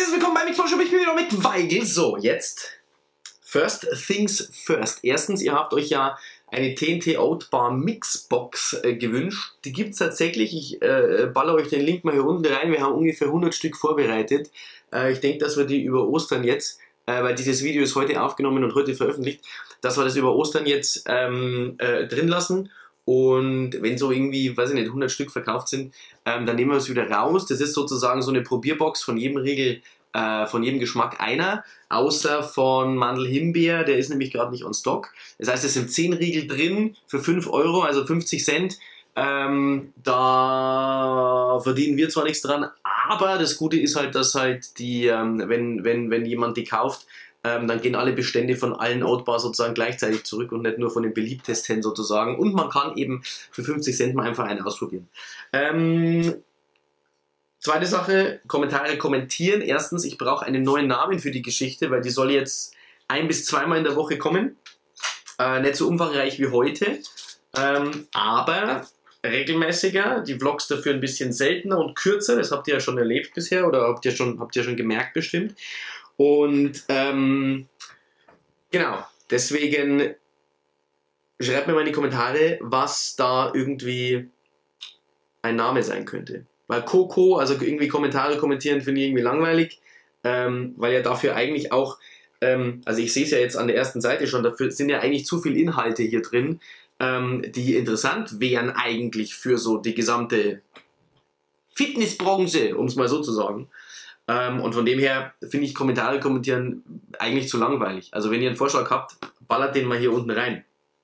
Herzlich willkommen bei Mixmotion, ich bin wieder mit Weigel. So, jetzt First Things First. Erstens, ihr habt euch ja eine TNT Outbar Mixbox gewünscht. Die gibt es tatsächlich. Ich baller euch den Link mal hier unten rein. Wir haben ungefähr 100 Stück vorbereitet. Ich denke, dass wir die über Ostern jetzt, weil dieses Video ist heute aufgenommen und heute veröffentlicht, dass wir das über Ostern jetzt drin lassen. Und wenn so irgendwie, weiß ich nicht, 100 Stück verkauft sind, dann nehmen wir es wieder raus. Das ist sozusagen so eine Probierbox von jedem Riegel, von jedem Geschmack einer, außer von Mandel-Himbeer, der ist nämlich gerade nicht on Stock. Das heißt, es sind 10 Riegel drin für 5 Euro, also 50 Cent. Da verdienen wir zwar nichts dran, aber das Gute ist halt, dass halt die, wenn jemand die kauft, dann gehen alle Bestände von allen Outbars sozusagen gleichzeitig zurück und nicht nur von den beliebtesten sozusagen. Und man kann eben für 50 Cent mal einfach einen ausprobieren. Zweite Sache, Kommentare kommentieren. Erstens, ich brauche einen neuen Namen für die Geschichte, weil die soll jetzt 1- bis 2-mal in der Woche kommen. Nicht so umfangreich wie heute, aber regelmäßiger. Die Vlogs dafür ein bisschen seltener und kürzer. Das habt ihr ja schon erlebt bisher oder habt ihr schon gemerkt bestimmt. Und genau, deswegen schreibt mir mal in die Kommentare, was da irgendwie ein Name sein könnte. Weil Coco, also irgendwie Kommentare kommentieren, finde ich irgendwie langweilig, weil ja dafür eigentlich auch, also ich sehe es ja jetzt an der ersten Seite schon, dafür sind ja eigentlich zu viele Inhalte hier drin, die interessant wären eigentlich für so die gesamte Fitnessbranche, um es mal so zu sagen. Und von dem her finde ich Kommentare kommentieren eigentlich zu langweilig. Also wenn ihr einen Vorschlag habt, ballert den mal hier unten rein.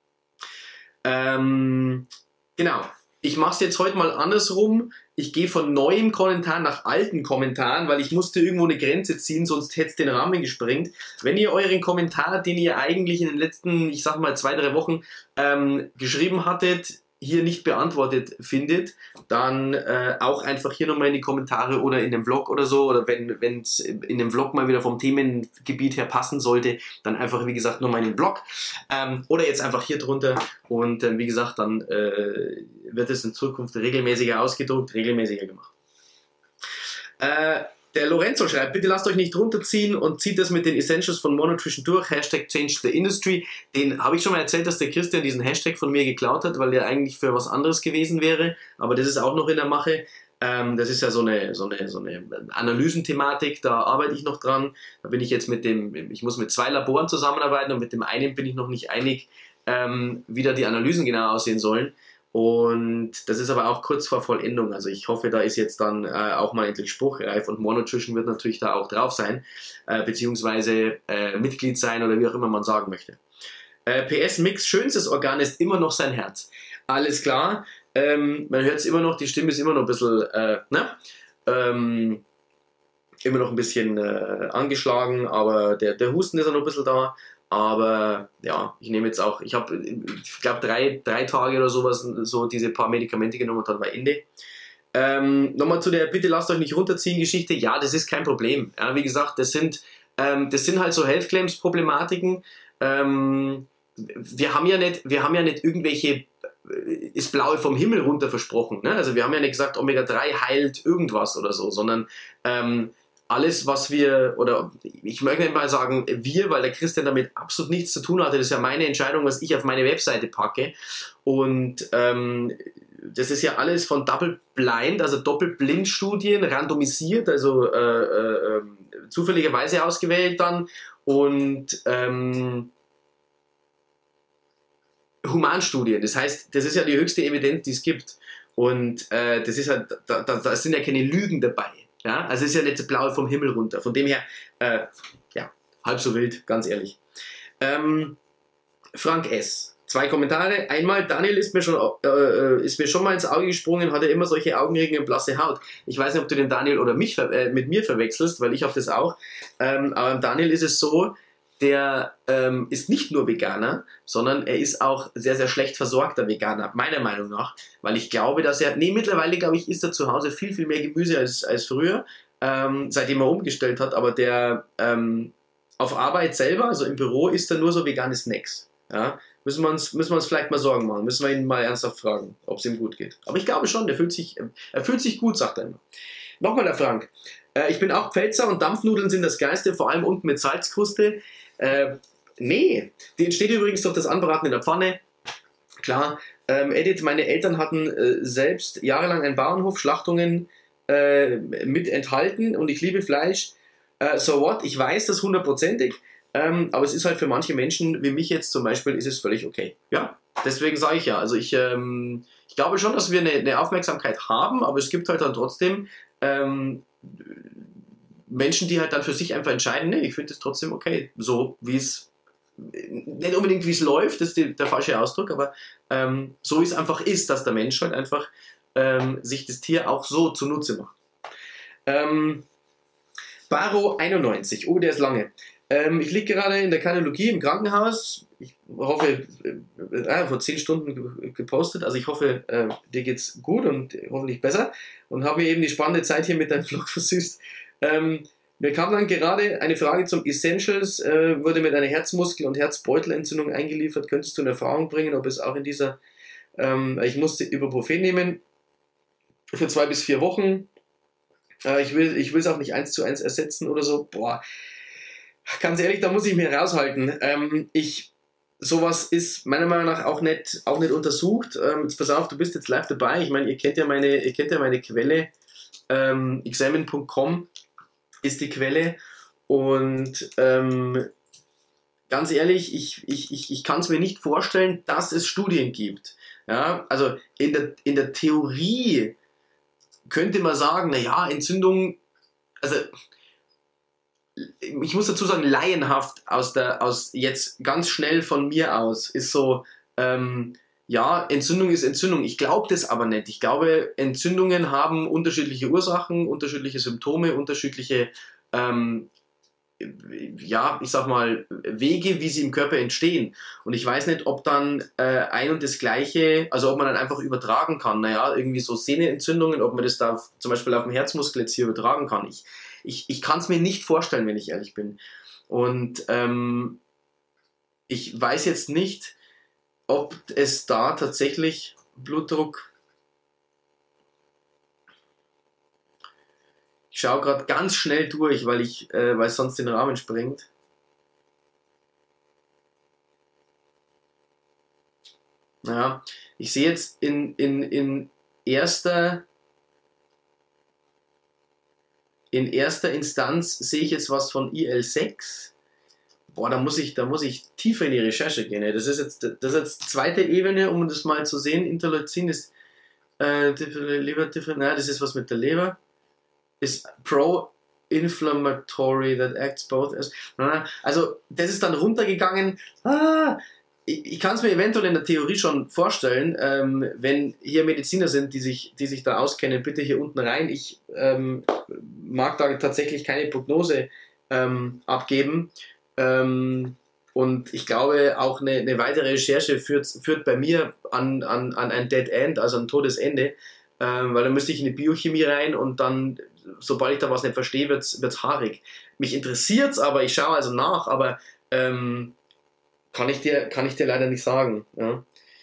Genau. Ich mache es jetzt heute mal andersrum. Ich gehe von neuem Kommentar nach alten Kommentaren, weil ich musste irgendwo eine Grenze ziehen, sonst hätte es den Rahmen gesprengt. Wenn ihr euren Kommentar, den ihr eigentlich in den letzten, ich sag mal 2-3 Wochen geschrieben hattet, hier nicht beantwortet findet, dann auch einfach hier nochmal in die Kommentare oder in dem Vlog oder so, oder wenn es in dem Vlog mal wieder vom Themengebiet her passen sollte, dann einfach, wie gesagt, nochmal in den Blog oder jetzt einfach hier drunter und wie gesagt, dann wird es in Zukunft regelmäßiger ausgedruckt, regelmäßiger gemacht. Der Lorenzo schreibt, bitte lasst euch nicht runterziehen und zieht das mit den Essentials von More Nutrition durch, Hashtag Change the Industry. Den habe ich schon mal erzählt, dass der Christian diesen Hashtag von mir geklaut hat, weil der eigentlich für was anderes gewesen wäre, aber das ist auch noch in der Mache. Das ist ja so eine Analysenthematik, da arbeite ich noch dran. Da bin ich jetzt ich muss mit 2 Laboren zusammenarbeiten und mit dem einen bin ich noch nicht einig, wie da die Analysen genau aussehen sollen. Und das ist aber auch kurz vor Vollendung. Also ich hoffe, da ist jetzt dann auch mal endlich spruchreif und More Nutrition wird natürlich da auch drauf sein, beziehungsweise Mitglied sein oder wie auch immer man sagen möchte. PS Mix, schönstes Organ ist immer noch sein Herz. Alles klar, man hört es immer noch, die Stimme ist immer noch ein bisschen, immer noch ein bisschen angeschlagen, aber der Husten ist ja noch ein bisschen da. Aber ja, ich nehme jetzt auch, ich habe, ich glaube 3 Tage oder sowas, so diese paar Medikamente genommen und dann war Ende. Nochmal zu der bitte lasst euch nicht runterziehen Geschichte. Ja, das ist kein Problem. Ja, wie gesagt, das sind halt so Health Claims Problematiken. Wir haben ja nicht irgendwelche ist Blaue vom Himmel runter versprochen. Ne? Also wir haben ja nicht gesagt, Omega-3 heilt irgendwas oder so, sondern alles, was wir, oder ich möchte nicht mal sagen wir, weil der Christian damit absolut nichts zu tun hatte, das ist ja meine Entscheidung, was ich auf meine Webseite packe und das ist ja alles von Double Blind, also Doppelblindstudien, randomisiert, also zufälligerweise ausgewählt dann und Humanstudien, das heißt, das ist ja die höchste Evidenz, die es gibt und das ist halt, da sind ja keine Lügen dabei. Ja, also es ist ja nicht das Blaue vom Himmel runter. Von dem her, ja, halb so wild, ganz ehrlich. Frank S. 2 Kommentare. Einmal, Daniel ist mir schon mal ins Auge gesprungen, hat er immer solche Augenringe und blasse Haut. Ich weiß nicht, ob du den Daniel oder mich mit mir verwechselst, weil ich habe das auch. Aber Daniel ist es so, der ist nicht nur Veganer, sondern er ist auch sehr, sehr schlecht versorgter Veganer, meiner Meinung nach. Weil ich glaube, dass mittlerweile, glaube ich, isst er zu Hause viel, viel mehr Gemüse als früher, seitdem er umgestellt hat. Aber der auf Arbeit selber, also im Büro, isst er nur so vegane Snacks. Ja? Müssen wir uns vielleicht mal Sorgen machen, müssen wir ihn mal ernsthaft fragen, ob es ihm gut geht. Aber ich glaube schon, er fühlt sich gut, sagt er immer. Nochmal der Frank. Ich bin auch Pfälzer und Dampfnudeln sind das Geilste, vor allem unten mit Salzkruste. Nee, die entsteht übrigens durch das Anbraten in der Pfanne. Klar, Edith, meine Eltern hatten selbst jahrelang einen Bauernhof, Schlachtungen mit enthalten und ich liebe Fleisch. So what, ich weiß das hundertprozentig, aber es ist halt für manche Menschen, wie mich jetzt zum Beispiel, ist es völlig okay. Ja, deswegen sage ich ja, also ich glaube schon, dass wir eine Aufmerksamkeit haben, aber es gibt halt dann trotzdem Menschen, die halt dann für sich einfach entscheiden, nee, ich finde es trotzdem okay, so wie es, nicht unbedingt wie es läuft, das ist der falsche Ausdruck, aber so wie es einfach ist, dass der Mensch halt einfach sich das Tier auch so zunutze macht. Baro 91, oh, der ist lange. Ich liege gerade in der Kardiologie im Krankenhaus. Ich hoffe, vor 10 Stunden gepostet, also ich hoffe, dir geht's gut und hoffentlich besser und habe mir eben die spannende Zeit hier mit deinem Vlog versüßt. Mir kam dann gerade eine Frage zum Essentials, wurde mit einer Herzmuskel- und Herzbeutelentzündung eingeliefert. Könntest du in Erfahrung bringen, ob es auch in dieser, ich musste Ibuprofen nehmen für 2 bis 4 Wochen. Ich will es auch nicht 1:1 ersetzen oder so. Boah, ganz ehrlich, da muss ich mir raushalten. Sowas ist meiner Meinung nach auch nicht untersucht. Jetzt pass auf, du bist jetzt live dabei. Ich meine, ihr kennt ja meine Quelle. Examen.com ist die Quelle. Und ganz ehrlich, ich kann es mir nicht vorstellen, dass es Studien gibt. Ja, also in der Theorie könnte man sagen, naja, Entzündung, also ich muss dazu sagen, laienhaft aus jetzt ganz schnell von mir aus, ist so, ja, Entzündung ist Entzündung. Ich glaube das aber nicht. Ich glaube, Entzündungen haben unterschiedliche Ursachen, unterschiedliche Symptome, unterschiedliche, ja, ich sag mal, Wege, wie sie im Körper entstehen. Und ich weiß nicht, ob dann ein und das Gleiche, also ob man dann einfach übertragen kann. Naja, irgendwie so Sehnenentzündungen, ob man das da zum Beispiel auf den Herzmuskel jetzt hier übertragen kann. Ich kann es mir nicht vorstellen, wenn ich ehrlich bin. Und ich weiß jetzt nicht, ob es da tatsächlich Blutdruck. Ich schaue gerade ganz schnell durch, weil es sonst den Rahmen sprengt. Ja, ich sehe jetzt in erster Instanz sehe ich jetzt was von IL-6. Boah, da muss ich tiefer in die Recherche gehen. Das ist jetzt zweite Ebene, um das mal zu sehen. Interleucin ist Leber, das ist was mit der Leber. Ist pro-inflammatory that acts both as. Also, das ist dann runtergegangen. Ich kann es mir eventuell in der Theorie schon vorstellen, wenn hier Mediziner sind, die sich da auskennen, bitte hier unten rein. Ich mag da tatsächlich keine Prognose abgeben. Und ich glaube, auch eine weitere Recherche führt bei mir an ein Dead End, also ein Todesende, weil dann müsste ich in die Biochemie rein und dann, sobald ich da was nicht verstehe, wird's haarig. Mich interessiert es, aber ich schaue also nach, aber kann ich dir leider nicht sagen. Ja.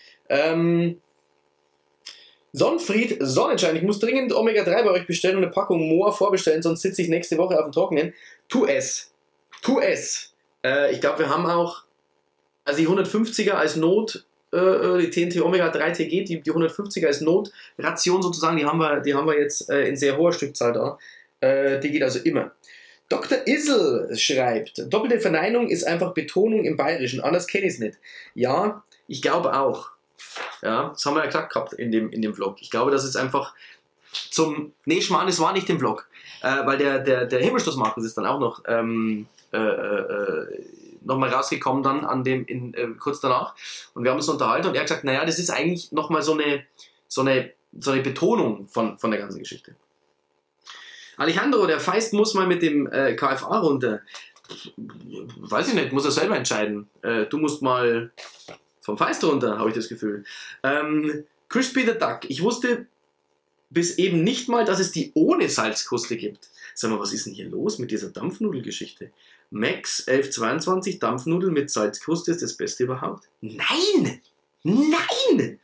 Sonnenfried, Sonnenschein, ich muss dringend Omega-3 bei euch bestellen und eine Packung Moa vorbestellen, sonst sitze ich nächste Woche auf dem Trockenen. Tu es. Ich glaube, wir haben auch, also die 150er als Not, die TNT Omega 3 TG, die 150er als Notration sozusagen, die haben wir jetzt in sehr hoher Stückzahl da. Die geht also immer. Dr. Issel schreibt, doppelte Verneinung ist einfach Betonung im Bayerischen, anders kenne ich es nicht. Ja, ich glaube auch. Ja, das haben wir ja gesagt gehabt in dem Vlog. Ich glaube, das ist einfach nee, Schmarrn, es war nicht im Vlog, weil der Himmelstoß-Markus ist dann auch noch mal rausgekommen dann kurz danach und wir haben uns unterhalten und er hat gesagt, naja, das ist eigentlich nochmal so eine Betonung von der ganzen Geschichte. Alejandro, der Feist muss mal mit dem KFA runter. Weiß ich nicht, muss er selber entscheiden. Du musst mal vom Feist runter, habe ich das Gefühl. Crispy the Duck. Ich wusste bis eben nicht mal, dass es die ohne Salzkruste gibt. Sag mal, was ist denn hier los mit dieser Dampfnudelgeschichte? Max 1122, Dampfnudel mit Salzkruste ist das Beste überhaupt. Nein! Nein!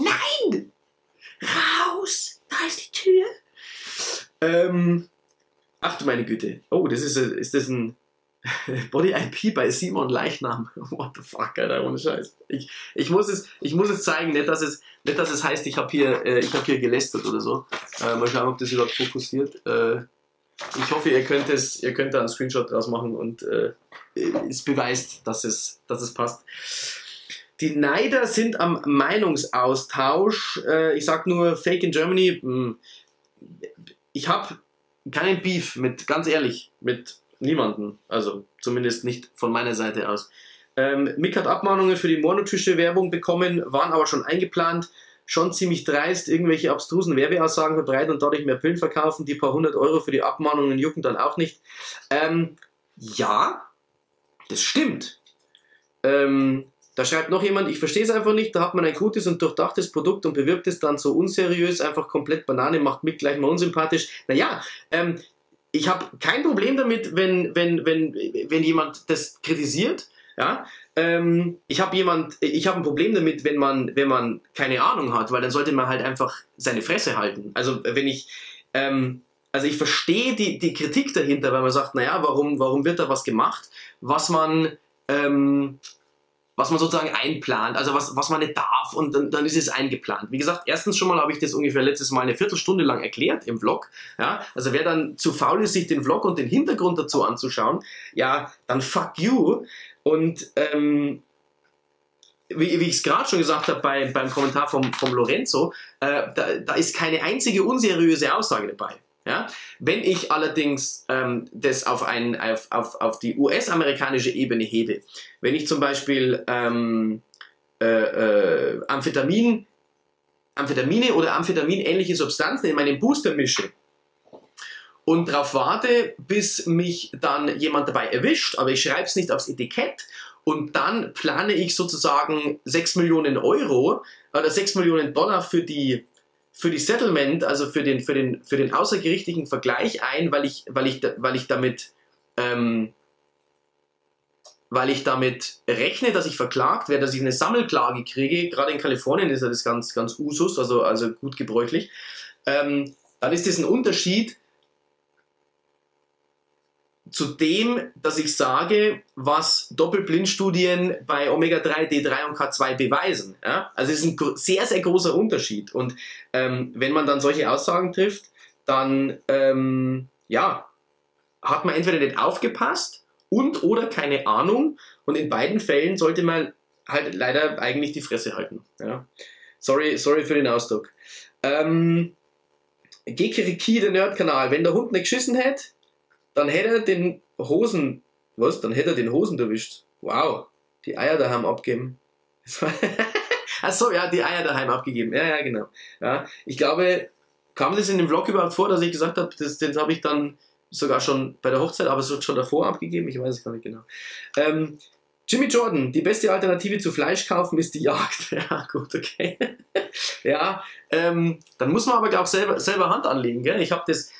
Nein! Raus! Da ist die Tür! Ach du meine Güte. Oh, ist das ein Body IP bei Simon Leichnam? What the fuck, Alter, ohne Scheiß. Ich muss es zeigen, nicht, dass es heißt, ich habe hier gelästert oder so. Mal schauen, ob das überhaupt fokussiert. Ich hoffe, ihr könnt da einen Screenshot draus machen und es beweist, dass es passt. Die Neider sind am Meinungsaustausch. Ich sag nur Fake in Germany. Ich habe keinen Beef ganz ehrlich, mit niemandem. Also zumindest nicht von meiner Seite aus. Mick hat Abmahnungen für die Monotische-Werbung bekommen, waren aber schon eingeplant. Schon ziemlich dreist, irgendwelche abstrusen Werbeaussagen verbreiten und dadurch mehr Pillen verkaufen. Die paar 100 € für die Abmahnungen jucken dann auch nicht. Ja, das stimmt. Da schreibt noch jemand, ich verstehe es einfach nicht, da hat man ein gutes und durchdachtes Produkt und bewirbt es dann so unseriös, einfach komplett Banane, macht Mick gleich mal unsympathisch. Naja, ich habe kein Problem damit, wenn jemand das kritisiert. Ja? Ich habe ein Problem damit, wenn man keine Ahnung hat, weil dann sollte man halt einfach seine Fresse halten. Also also ich verstehe die Kritik dahinter, weil man sagt, naja, warum wird da was gemacht, was man sozusagen einplant, also was man nicht darf und dann ist es eingeplant. Wie gesagt, erstens schon mal habe ich das ungefähr letztes Mal eine Viertelstunde lang erklärt im Vlog. Ja? Also wer dann zu faul ist, sich den Vlog und den Hintergrund dazu anzuschauen, ja, dann fuck you. Und wie ich es gerade schon gesagt habe beim Kommentar vom Lorenzo, da ist keine einzige unseriöse Aussage dabei. Ja? Wenn ich allerdings das auf die US-amerikanische Ebene hebe, wenn ich zum Beispiel Amphetamine oder Amphetamin-ähnliche Substanzen in meinen Booster mische und darauf warte, bis mich dann jemand dabei erwischt, aber ich schreibe es nicht aufs Etikett und dann plane ich sozusagen 6 Millionen € oder 6 Millionen $, für die Settlement, also für den außergerichtlichen Vergleich ein, weil ich damit rechne, dass ich verklagt werde, dass ich eine Sammelklage kriege. Gerade in Kalifornien ist ja das ganz, ganz Usus, also gut gebräuchlich. Dann ist das ein Unterschied zu dem, dass ich sage, was Doppelblindstudien bei Omega-3, D3 und K2 beweisen. Ja? Also es ist ein sehr, sehr großer Unterschied. Und wenn man dann solche Aussagen trifft, dann hat man entweder nicht aufgepasst oder keine Ahnung. Und in beiden Fällen sollte man halt leider eigentlich die Fresse halten. Ja? Sorry für den Ausdruck. Gekiriki, der Nerd-Kanal. Wenn der Hund nicht geschissen hätte, dann hätte er den Hosen erwischt. Wow, die Eier daheim abgeben. Achso, ja, die Eier daheim abgegeben. Ja, genau. Ja, ich glaube, kam das in dem Vlog überhaupt vor, dass ich gesagt habe, das habe ich dann sogar schon bei der Hochzeit, aber es wird schon davor abgegeben, ich weiß es gar nicht genau. Jimmy Jordan, die beste Alternative zu Fleisch kaufen ist die Jagd. Ja, gut, okay. Ja, dann muss man aber, glaube ich, selber Hand anlegen. Gell? Ich habe das...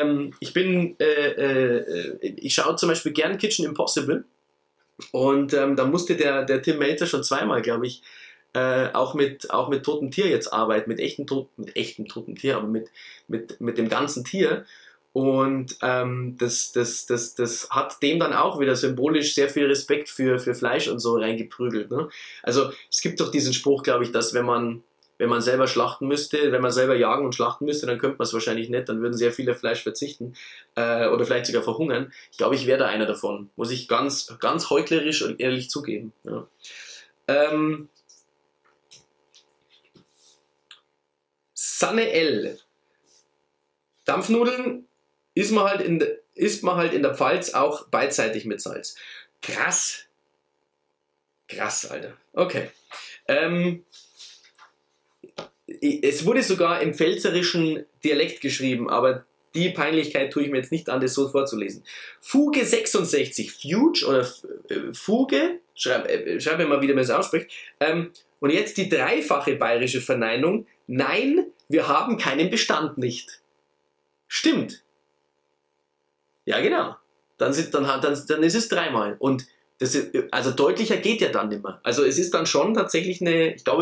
ich schaue zum Beispiel gern Kitchen Impossible und da musste der Tim Melzer schon zweimal, glaube ich, auch mit totem Tier jetzt arbeiten, mit echtem totem Tier, aber mit dem ganzen Tier. Und das hat dem dann auch wieder symbolisch sehr viel Respekt für Fleisch und so reingeprügelt. Ne? Also es gibt doch diesen Spruch, glaube ich, dass wenn man selber schlachten müsste, wenn man selber jagen und schlachten müsste, dann könnte man es wahrscheinlich nicht, dann würden sehr viele Fleisch verzichten oder vielleicht sogar verhungern. Ich glaube, ich wäre da einer davon, muss ich ganz, ganz heuchlerisch und ehrlich zugeben. Ja. Sanne L. Dampfnudeln isst man halt in der Pfalz auch beidseitig mit Salz. Krass, Alter. Okay. Es wurde sogar im pfälzerischen Dialekt geschrieben, aber die Peinlichkeit tue ich mir jetzt nicht an, das so vorzulesen. Fuge 66, Fuge oder Fuge, schreibe mal, wie man es ausspricht. Und jetzt die dreifache bayerische Verneinung. Nein, wir haben keinen Bestand nicht. Stimmt. Ja, genau. Dann ist es dreimal. Und das ist, also deutlicher geht ja dann nicht mehr. Also es ist dann schon tatsächlich einfach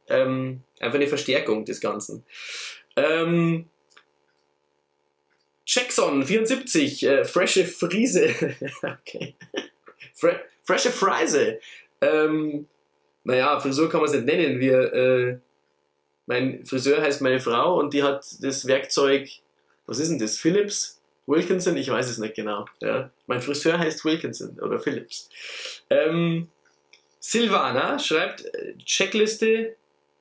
eine Verstärkung des Ganzen. Jackson74, frische Friese. Okay. Frische Friese. Naja, Frisur kann man es nicht nennen. Mein Friseur heißt meine Frau und die hat das Werkzeug, was ist denn das? Philips? Wilkinson? Ich weiß es nicht genau. Ja. Mein Friseur heißt Wilkinson oder Philips. Silvana schreibt Checkliste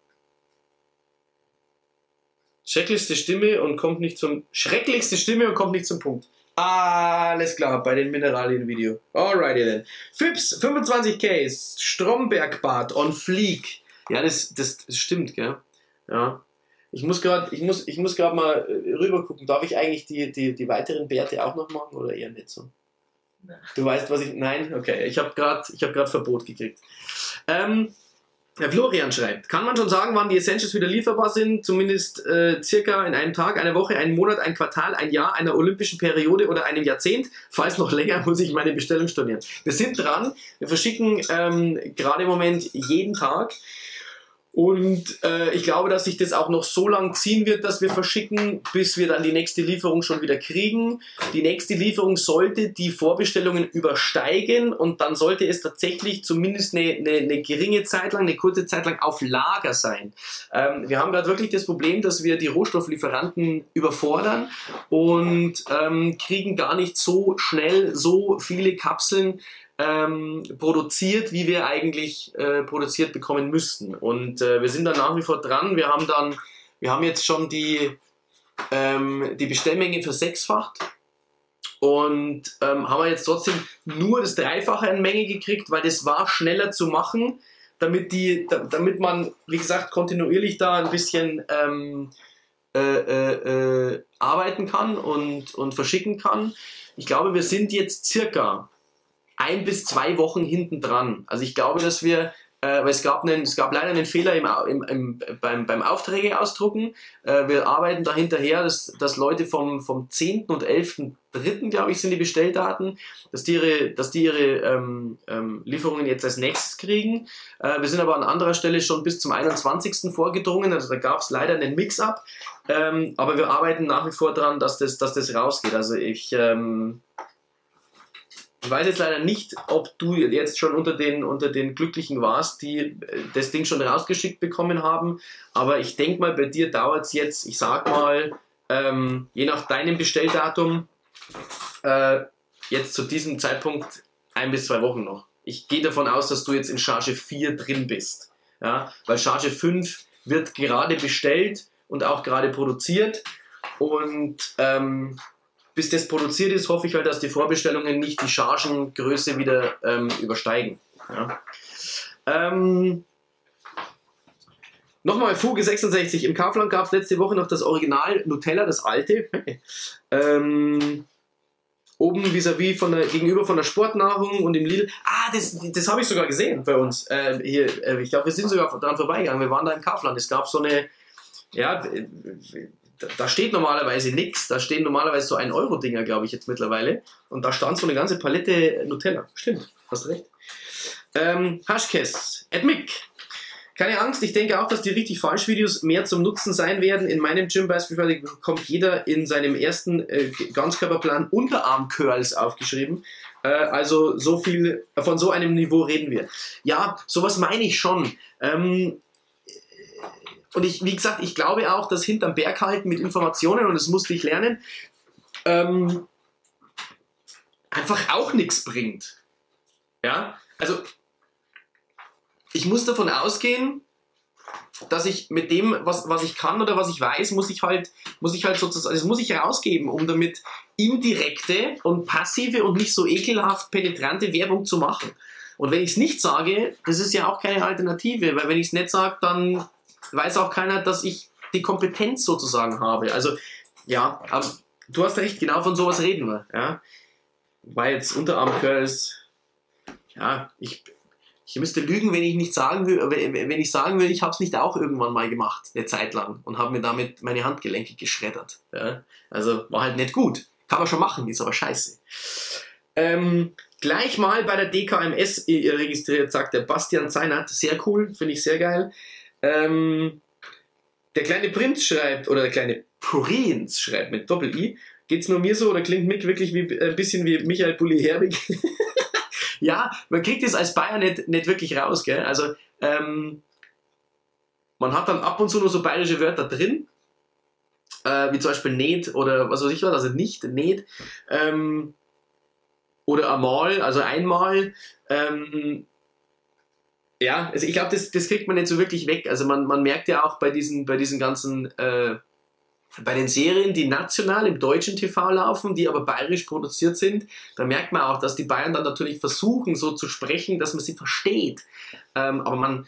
Stimme und kommt nicht zum schrecklichste Stimme und kommt nicht zum Punkt. Alles klar, bei den Mineralien-Video. Alrighty then. Fips, 25k, Strombergbad on Fleek. Ja, das stimmt, gell? Ja. Ich muss gerade mal rüber gucken. Darf ich eigentlich die weiteren Bärte auch noch machen oder eher nicht so? Nein. Du weißt, was ich... Nein? Okay, ich hab grad Verbot gekriegt. Herr Florian schreibt, kann man schon sagen, wann die Essentials wieder lieferbar sind? Zumindest circa in einem Tag, einer Woche, einem Monat, ein Quartal, ein Jahr, einer olympischen Periode oder einem Jahrzehnt? Falls noch länger, muss ich meine Bestellung stornieren. Wir sind dran. Wir verschicken gerade im Moment jeden Tag. Und ich glaube, dass sich das auch noch so lang ziehen wird, dass wir verschicken, bis wir dann die nächste Lieferung schon wieder kriegen. Die nächste Lieferung sollte die Vorbestellungen übersteigen und dann sollte es tatsächlich zumindest eine geringe Zeit lang, eine kurze Zeit lang auf Lager sein. Wir haben gerade wirklich das Problem, dass wir die Rohstofflieferanten überfordern und kriegen gar nicht so schnell so viele Kapseln produziert, wie wir eigentlich produziert bekommen müssten. Und wir sind da nach wie vor dran. Wir haben jetzt schon die Bestellmenge versechsfacht und haben jetzt trotzdem nur das Dreifache an Menge gekriegt, weil das war schneller zu machen, damit man, wie gesagt, kontinuierlich da ein bisschen arbeiten kann und verschicken kann. Ich glaube, wir sind jetzt circa 1 bis 2 Wochen hinten dran. Also ich glaube, dass wir, weil es gab leider einen Fehler beim Aufträge ausdrucken. Wir arbeiten da hinterher, dass Leute vom 10. und 11.3., glaube ich, sind die Bestelldaten, dass die ihre Lieferungen jetzt als nächstes kriegen. Wir sind aber an anderer Stelle schon bis zum 21. vorgedrungen, also da gab es leider einen Mix-up. Aber wir arbeiten nach wie vor dran, dass das rausgeht. Also ich weiß jetzt leider nicht, ob du jetzt schon unter den Glücklichen warst, die das Ding schon rausgeschickt bekommen haben, aber ich denke mal, bei dir dauert es jetzt, ich sag mal, je nach deinem Bestelldatum, jetzt zu diesem Zeitpunkt 1 bis 2 Wochen noch. Ich gehe davon aus, dass du jetzt in Charge 4 drin bist, ja? Weil Charge 5 wird gerade bestellt und auch gerade produziert und bis das produziert ist, hoffe ich halt, dass die Vorbestellungen nicht die Chargengröße wieder übersteigen. Ja. Nochmal Fuge 66. Im Kaufland gab es letzte Woche noch das Original Nutella, das alte. Oben vis-à-vis gegenüber von der Sportnahrung und im Lidl. Das habe ich sogar gesehen bei uns. Hier, ich glaube, wir sind sogar dran vorbeigegangen. Wir waren da im Kaufland. Es gab so eine, ja, da steht normalerweise nichts, da stehen normalerweise so 1-Euro-Dinger, glaube ich, jetzt mittlerweile. Und da stand so eine ganze Palette Nutella. Stimmt, hast recht. Haschkes, Mick. Keine Angst, ich denke auch, dass die richtig Falsch-Videos mehr zum Nutzen sein werden. In meinem Gym beispielsweise bekommt jeder in seinem ersten Ganzkörperplan Unterarm-Curls aufgeschrieben. Also so viel, von so einem Niveau reden wir. Ja, sowas meine ich schon. Und wie gesagt, ich glaube auch, dass hinterm Berg halten mit Informationen, und das musste ich lernen, einfach auch nichts bringt. Ja, also ich muss davon ausgehen, dass ich mit dem, was ich kann oder was ich weiß, muss ich halt sozusagen, das muss ich rausgeben, um damit indirekte und passive und nicht so ekelhaft penetrante Werbung zu machen. Und wenn ich es nicht sage, das ist ja auch keine Alternative, weil wenn ich es nicht sage, dann weiß auch keiner, dass ich die Kompetenz sozusagen habe. Also, ja, aber du hast recht, genau von sowas reden wir. Ja. Weil jetzt Unterarm-Curls, ja, ich müsste lügen, wenn ich nicht sagen will, wenn ich sagen will, ich habe es nicht auch irgendwann mal gemacht, eine Zeit lang, und habe mir damit meine Handgelenke geschreddert. Ja. Also war halt nicht gut. Kann man schon machen, ist aber scheiße. Gleich mal bei der DKMS registriert, sagt der Bastian Zeinert. Sehr cool, finde ich sehr geil. Der kleine Prinz schreibt, oder der kleine Prinz schreibt mit Doppel-I, Geht's nur mir so oder klingt Mick wirklich wie, ein bisschen wie Michael Bulli-Herbig? Ja, man kriegt es als Bayer nicht wirklich raus, gell? Also, man hat dann ab und zu nur so bayerische Wörter drin, wie zum Beispiel nicht oder was weiß ich was, also nicht, nicht, oder einmal, also einmal, ja, also ich glaube, das kriegt man nicht so wirklich weg. Also man merkt ja auch bei diesen ganzen, bei den Serien, die national im deutschen TV laufen, die aber bayerisch produziert sind, da merkt man auch, dass die Bayern dann natürlich versuchen, so zu sprechen, dass man sie versteht. Aber man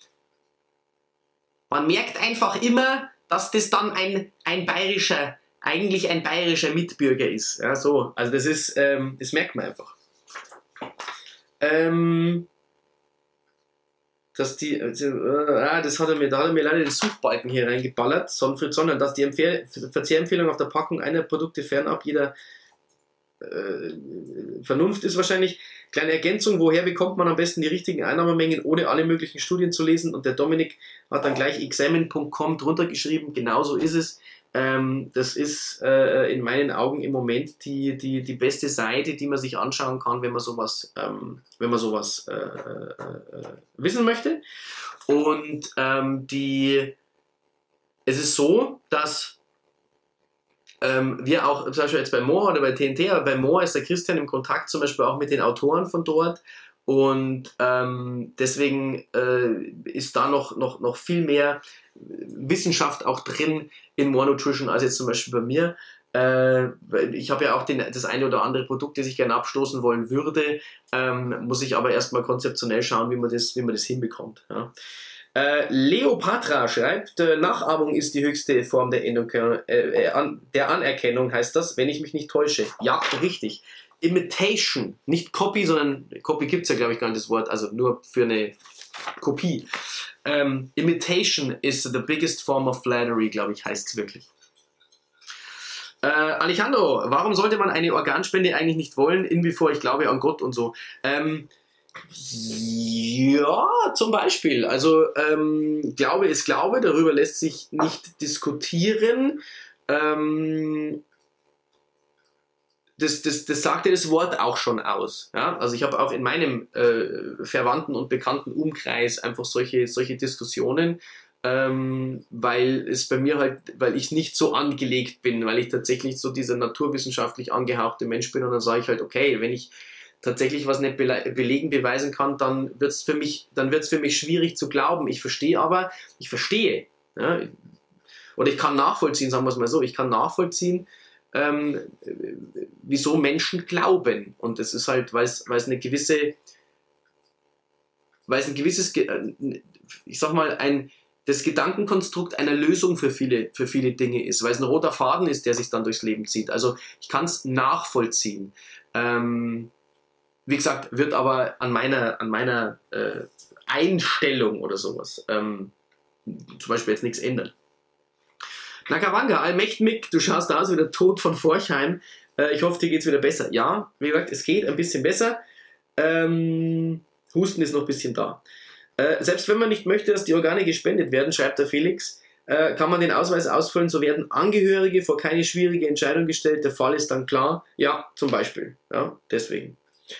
merkt einfach immer, dass das dann eigentlich ein bayerischer Mitbürger ist. Ja, so. Also das ist, das merkt man einfach. Dass das da hat er mir leider den Suchbalken hier reingeballert, sondern dass die Verzehrempfehlung auf der Packung einer Produkte fernab jeder Vernunft ist wahrscheinlich. Kleine Ergänzung, woher bekommt man am besten die richtigen Einnahmemengen, ohne alle möglichen Studien zu lesen? Und der Dominik hat dann gleich examen.com drunter geschrieben, genauso ist es. Das ist in meinen Augen im Moment die beste Seite, die man sich anschauen kann, wenn man sowas wissen möchte. Und es ist so, dass wir auch, zum Beispiel jetzt bei Moor oder bei TNT, aber bei Moor ist der Christian im Kontakt zum Beispiel auch mit den Autoren von dort. Und deswegen ist da noch viel mehr Wissenschaft auch drin in More Nutrition als jetzt zum Beispiel bei mir. Ich habe ja auch das eine oder andere Produkt, das ich gerne abstoßen wollen würde, muss ich aber erstmal konzeptionell schauen, wie man das hinbekommt. Ja. Leopatra schreibt, Nachahmung ist die höchste Form der Anerkennung, heißt das, wenn ich mich nicht täusche. Ja, richtig. Imitation, nicht Copy, sondern Copy gibt es ja, glaube ich, gar nicht das Wort, also nur für eine Kopie. Imitation is the biggest form of flattery, glaube ich, heißt es wirklich. Alejandro, warum sollte man eine Organspende eigentlich nicht wollen, ich glaube an Gott und so? Ja, zum Beispiel. Also Glaube ist Glaube, darüber lässt sich nicht diskutieren. Das sagte das Wort auch schon aus. Ja? Also ich habe auch in meinem Verwandten- und Bekannten-Umkreis einfach solche Diskussionen, weil es bei mir halt, weil ich nicht so angelegt bin, weil ich tatsächlich so dieser naturwissenschaftlich angehauchte Mensch bin, und dann sage ich halt, okay, wenn ich tatsächlich was nicht belegen, beweisen kann, dann wird es für mich schwierig zu glauben. Ich verstehe. Ja? Oder ich kann nachvollziehen, sagen wir es mal so, ich kann nachvollziehen, wieso Menschen glauben. Und das ist halt, weil es ein gewisses, ich sag mal, das Gedankenkonstrukt einer Lösung für viele Dinge ist, weil es ein roter Faden ist, der sich dann durchs Leben zieht. Also ich kann es nachvollziehen. Wie gesagt, wird aber an meiner Einstellung oder sowas zum Beispiel jetzt nichts ändern. Nakawanga, Allmächt-Mick, du schaust da aus wie der Tod von Forchheim. Ich hoffe, dir geht es wieder besser. Ja, wie gesagt, es geht ein bisschen besser. Husten ist noch ein bisschen da. Selbst wenn man nicht möchte, dass die Organe gespendet werden, schreibt der Felix, kann man den Ausweis ausfüllen, so werden Angehörige vor keine schwierige Entscheidung gestellt. Der Fall ist dann klar. Ja, zum Beispiel. Ja, deswegen.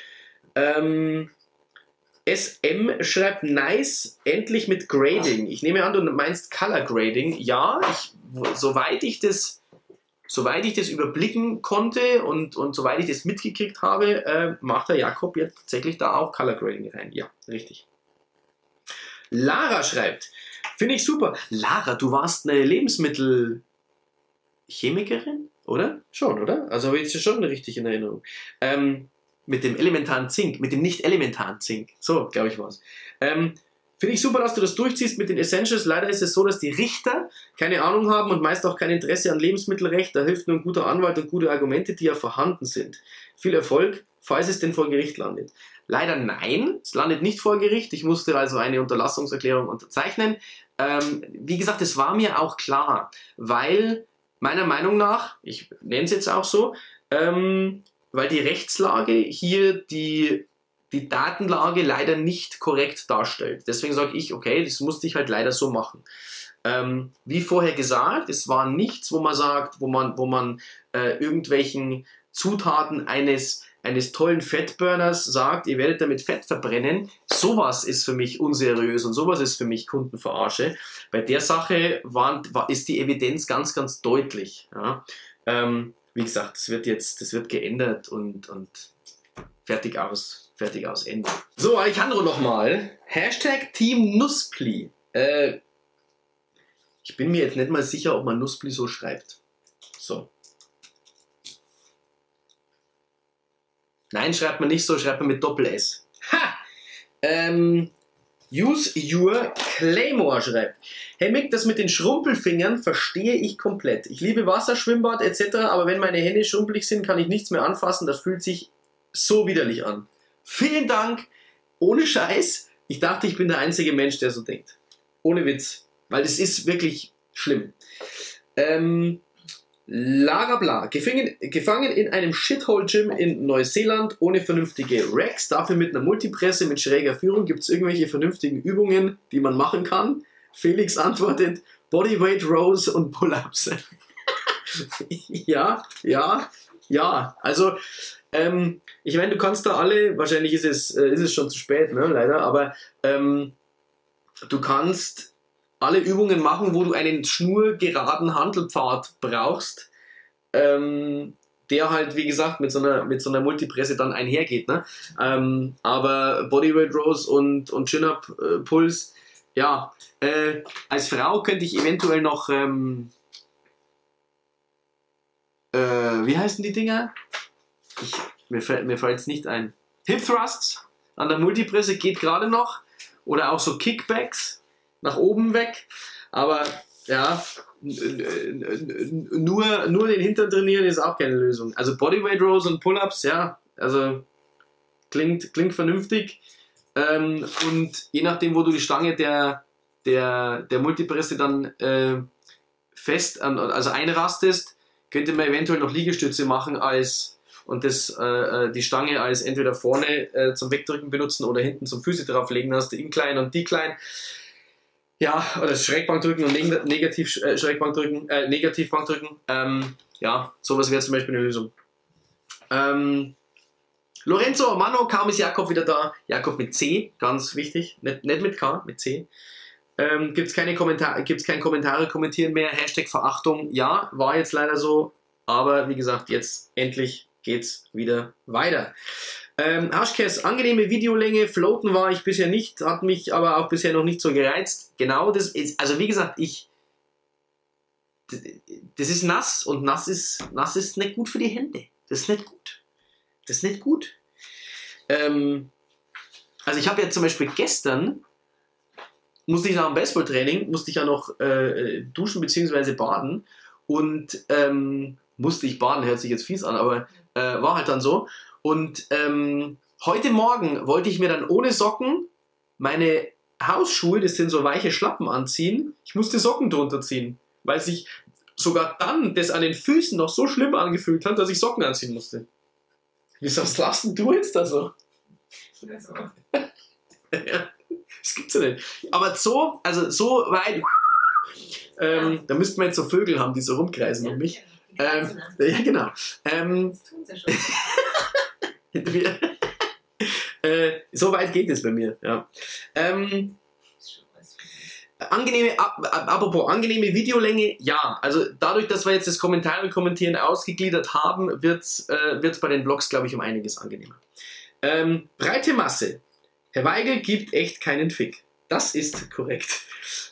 SM schreibt, nice, endlich mit Grading. Ich nehme an, du meinst Color Grading. Ja, soweit ich das überblicken konnte und soweit ich das mitgekriegt habe, macht der Jakob jetzt tatsächlich da auch Color Grading rein. Ja, richtig. Lara schreibt, finde ich super. Lara, du warst eine Lebensmittelchemikerin, oder? Schon, oder? Also habe ich jetzt schon richtig in Erinnerung. Mit dem elementaren Zink, mit dem nicht elementaren Zink. So, glaube ich, war's. Finde ich super, dass du das durchziehst mit den Essentials. Leider ist es so, dass die Richter keine Ahnung haben und meist auch kein Interesse an Lebensmittelrecht. Da hilft nur ein guter Anwalt und gute Argumente, die ja vorhanden sind. Viel Erfolg, falls es denn vor Gericht landet. Leider nein, es landet nicht vor Gericht. Ich musste also eine Unterlassungserklärung unterzeichnen. Wie gesagt, es war mir auch klar, weil meiner Meinung nach, ich nenne es jetzt auch so, weil die Rechtslage hier die Datenlage leider nicht korrekt darstellt. Deswegen sage ich, okay, das musste ich halt leider so machen. Wie vorher gesagt, es war nichts, wo man sagt, wo man irgendwelchen Zutaten eines tollen Fettburners sagt, ihr werdet damit Fett verbrennen. Sowas ist für mich unseriös und sowas ist für mich Kundenverarsche. Bei der Sache ist die Evidenz ganz, ganz deutlich. Ja. Wie gesagt, das wird geändert und fertig aus Ende. So, Alejandro nochmal. Hashtag Team Nuspli. Ich bin mir jetzt nicht mal sicher, ob man Nuspli so schreibt. So. Nein, schreibt man nicht so, schreibt man mit Doppel-S. Ha! Use Your Claymore schreibt. Hey Mick, das mit den Schrumpelfingern verstehe ich komplett. Ich liebe Wasser, Schwimmbad etc., aber wenn meine Hände schrumpelig sind, kann ich nichts mehr anfassen. Das fühlt sich so widerlich an. Vielen Dank. Ohne Scheiß. Ich dachte, ich bin der einzige Mensch, der so denkt. Ohne Witz. Weil das ist wirklich schlimm. Lagabla. Gefangen in einem Shithole-Gym in Neuseeland ohne vernünftige Racks, dafür mit einer Multipresse mit schräger Führung. Gibt es irgendwelche vernünftigen Übungen, die man machen kann? Felix antwortet, Bodyweight Rows und Pull-Ups. Ja. Also, ich meine, du kannst da alle, wahrscheinlich ist es schon zu spät, ne, leider, aber du kannst alle Übungen machen, wo du einen schnurgeraden Hantelpfad brauchst, der halt, wie gesagt, mit so einer Multipresse dann einhergeht. Ne? Aber Bodyweight Rows und Chin-Up-Pulls, ja, als Frau könnte ich eventuell noch, wie heißen die Dinger? Mir fällt es nicht ein. Hip Thrusts an der Multipresse geht gerade noch. Oder auch so Kickbacks nach oben weg, aber ja, nur den Hintern trainieren ist auch keine Lösung. Also Bodyweight Rows und Pull-Ups, ja, also klingt vernünftig und je nachdem, wo du die Stange der Multipresse dann also einrastest, könnte man eventuell noch Liegestütze machen und die Stange als entweder vorne zum Wegdrücken benutzen oder hinten zum Füße drauflegen, hast du Incline und Decline. Ja, oder Schrägbankdrücken und Negativbankdrücken. Ja, sowas wäre zum Beispiel eine Lösung. Lorenzo, Mano, kaum ist Jakob wieder da. Jakob mit C, ganz wichtig. Nicht mit K, mit C. Gibt's keine Kommentare kommentieren mehr. Hashtag Verachtung. Ja, war jetzt leider so. Aber wie gesagt, jetzt endlich geht's wieder weiter. Aschkes, angenehme Videolänge, Floaten war ich bisher nicht, hat mich aber auch bisher noch nicht so gereizt. Genau, das ist, also wie gesagt, das ist nass und nass ist nicht gut für die Hände. Das ist nicht gut. Also ich habe ja zum Beispiel gestern, musste ich nach dem Baseballtraining, musste ich ja noch duschen bzw. baden und musste ich baden, hört sich jetzt fies an, aber war halt dann so. Und heute Morgen wollte ich mir dann ohne Socken meine Hausschuhe, das sind so weiche Schlappen, anziehen. Ich musste Socken drunter ziehen, weil sich sogar dann das an den Füßen noch so schlimm angefühlt hat, dass ich Socken anziehen musste. Wieso lachst du jetzt da so? Ja, das gibt's ja nicht. Aber so weit, da müssten wir jetzt so Vögel haben, die so rumkreisen um mich. Ja, genau. Das tun sie schon. So weit geht es bei mir. Ja. Apropos angenehme Videolänge, ja. Also dadurch, dass wir jetzt das Kommentare und Kommentieren ausgegliedert haben, wird's bei den Vlogs, glaube ich, um einiges angenehmer. Breite Masse. Herr Weigel gibt echt keinen Fick. Das ist korrekt.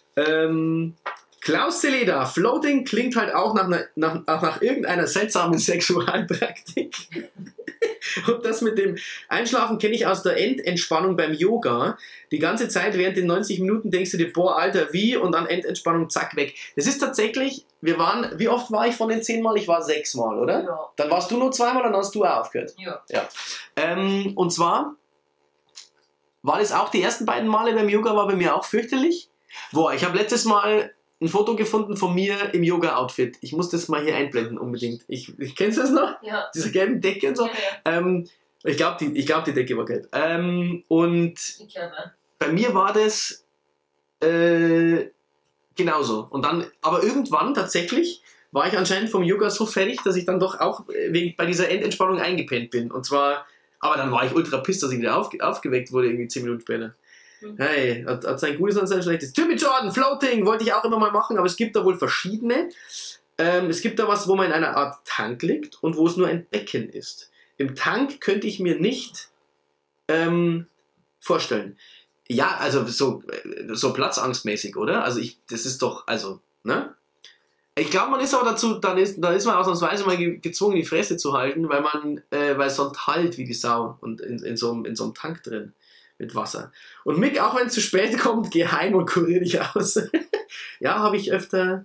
Klaus Zeleda, Floating klingt halt auch nach irgendeiner seltsamen Sexualpraktik. Und das mit dem Einschlafen kenne ich aus der Endentspannung beim Yoga. Die ganze Zeit während den 90 Minuten denkst du dir, boah, Alter, wie? Und dann Endentspannung, zack, weg. Das ist tatsächlich, wie oft war ich von den 10 Mal? Ich war 6 Mal, oder? Ja. Dann warst du nur 2 Mal, dann hast du auch aufgehört. Ja. Und zwar war das auch die ersten beiden Male beim Yoga, war bei mir auch fürchterlich. Boah, ich habe letztes Mal ein Foto gefunden von mir im Yoga-Outfit. Ich muss das mal hier einblenden unbedingt. Kennst du das noch? Ja. Diese gelben Decke und so. Ja. Ich glaube, die Decke war gelb. Und bei mir war das genauso. Und dann, aber irgendwann tatsächlich war ich anscheinend vom Yoga so fertig, dass ich dann doch auch bei dieser Endentspannung eingepennt bin. Und zwar, aber dann war ich ultra pisst, dass ich wieder aufgeweckt wurde, irgendwie 10 Minuten später. Hey, hat sein Gutes und sein Schlechtes. Timmy Jordan, Floating, wollte ich auch immer mal machen, aber es gibt da wohl verschiedene. Es gibt da was, wo man in einer Art Tank liegt und wo es nur ein Becken ist. Im Tank könnte ich mir nicht vorstellen. Ja, also so platzangstmäßig, oder? Also das ist doch, also, ne? Ich glaube, man ist aber dazu, da ist man ausnahmsweise mal gezwungen, die Fresse zu halten, weil es sonst halt wie die Sau und in so einem Tank drin mit Wasser. Und Mick, auch wenn es zu spät kommt, geh heim und kurier dich aus. Ja, habe ich öfter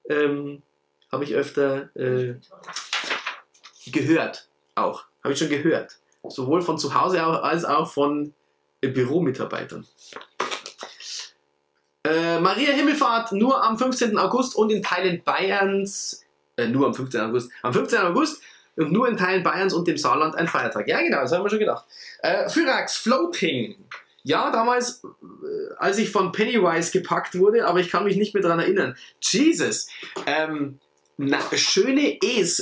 gehört auch. Habe ich schon gehört. Sowohl von zu Hause als auch von Büromitarbeitern. Maria Himmelfahrt nur am 15. August und in Teilen Bayerns, nur am 15. August, und nur in Teilen Bayerns und dem Saarland ein Feiertag. Ja genau, das haben wir schon gedacht. Phyrax, Floating. Ja, damals, als ich von Pennywise gepackt wurde, aber ich kann mich nicht mehr daran erinnern. Jesus. Schöne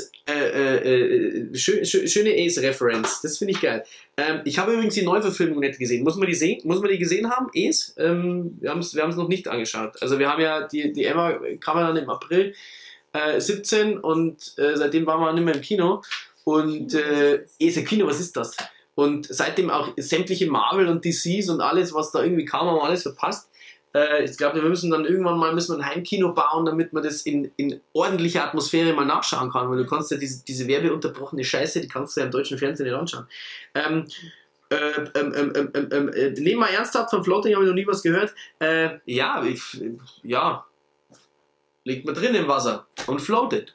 Es-Reference. Das finde ich geil. Ich habe übrigens die Neuverfilmung nicht gesehen. Muss man die sehen? Muss man die gesehen haben? Es? Wir haben es noch nicht angeschaut. Also wir haben ja die Emma kam ja dann im April 17 und seitdem waren wir nicht mehr im Kino. Und im Kino, was ist das? Und seitdem auch sämtliche Marvel und DCs und alles, was da irgendwie kam, haben wir alles verpasst. Ich glaube, wir müssen dann irgendwann mal ein Heimkino bauen, damit man das in ordentlicher Atmosphäre mal nachschauen kann, weil du kannst ja diese werbeunterbrochene Scheiße, die kannst du ja im deutschen Fernsehen nicht anschauen. Nehmen wir ernsthaft, von Floating habe ich noch nie was gehört. Ja, liegt man drin im Wasser und floatet.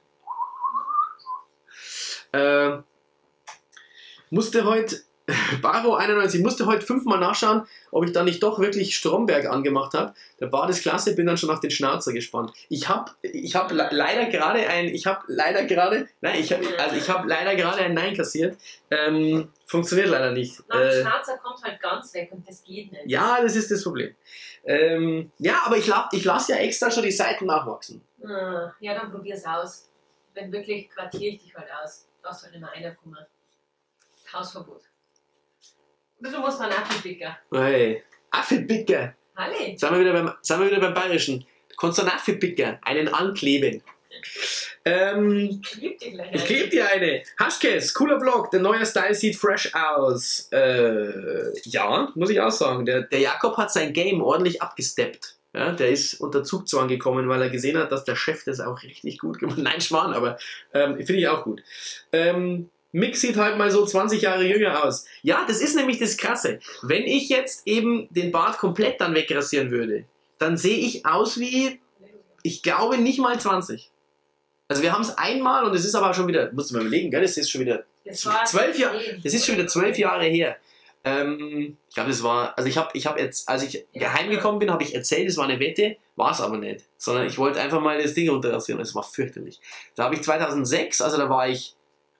Musste heute Baro91, musste heute 5-mal nachschauen, ob ich da nicht doch wirklich Stromberg angemacht habe. Der Bart ist klasse, bin dann schon auf den Schnauzer gespannt. Ich habe leider gerade ein Nein kassiert. Funktioniert leider nicht. Der Schnauzer kommt halt ganz weg und das geht nicht. Ja, das ist das Problem. Ja, aber ich lasse ja extra schon die Seiten nachwachsen. Ja, dann probier's aus. Wenn wirklich, quartiere ich dich halt aus. Darfst halt nicht mehr reinkommen. Hausverbot. Du musst mal Affe-Picker. Hey, Affe-Picker. Halli. Sind wir wieder beim Bayerischen. Du kannst einen Affe-Picker, einen ankleben. Ich kleb dir eine. Haschkes, cooler Vlog. Der neue Style sieht fresh aus. Ja, muss ich auch sagen. Der Jakob hat sein Game ordentlich abgesteppt. Ja, der ist unter Zugzwang gekommen, weil er gesehen hat, dass der Chef das auch richtig gut gemacht hat. Nein, Schmarrn, aber finde ich auch gut. Mick sieht halt mal so 20 Jahre jünger aus. Ja, das ist nämlich das Krasse. Wenn ich jetzt eben den Bart komplett dann wegrasieren würde, dann sehe ich aus wie, ich glaube, nicht mal 20. Also wir haben es einmal und es ist aber schon wieder, musst du mal überlegen, gell? Das ist schon wieder 12 Jahre. Das ist schon wieder 12 Jahre her. Ich glaube, das war, also ich habe jetzt, als ich heimgekommen bin, habe ich erzählt, es war eine Wette, war es aber nicht. Sondern ich wollte einfach mal das Ding runterrasieren. Es war fürchterlich. Da habe ich 2006, also da war ich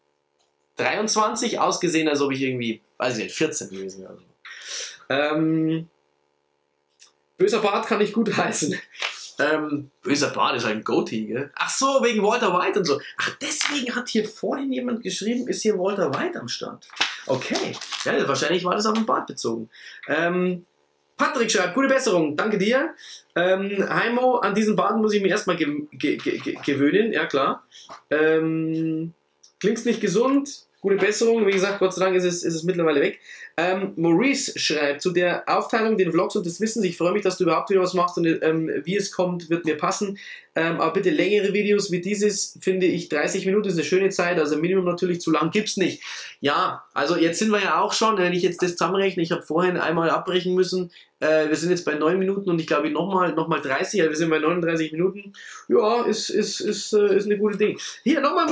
23 ausgesehen, als ob ich irgendwie, weiß ich nicht, 14 gewesen wäre. Böser Bart kann ich gut heißen. Böser Bart ist ein Goatee, gell? Ach so, wegen Walter White und so. Ach, deswegen hat hier vorhin jemand geschrieben, ist hier Walter White am Start. Okay, ja, wahrscheinlich war das auf den Bart bezogen. Patrick schreibt, gute Besserung, danke dir. Heimo, an diesen Bart muss ich mich erstmal gewöhnen, ja klar. Klingt's nicht gesund, gute Besserung, wie gesagt, Gott sei Dank ist es mittlerweile weg. Maurice schreibt, zu der Aufteilung, den Vlogs und des Wissens, ich freue mich, dass du überhaupt wieder was machst und wie es kommt, wird mir passen. Aber bitte längere Videos wie dieses, finde ich, 30 Minuten ist eine schöne Zeit, also Minimum natürlich, zu lang gibt's nicht. Ja, also jetzt sind wir ja auch schon, wenn ich jetzt das zusammenrechne, ich habe vorhin einmal abbrechen müssen, wir sind jetzt bei 9 Minuten und ich glaube nochmal 30, also wir sind bei 39 Minuten. Ja, ist eine gute Ding. Hier, nochmal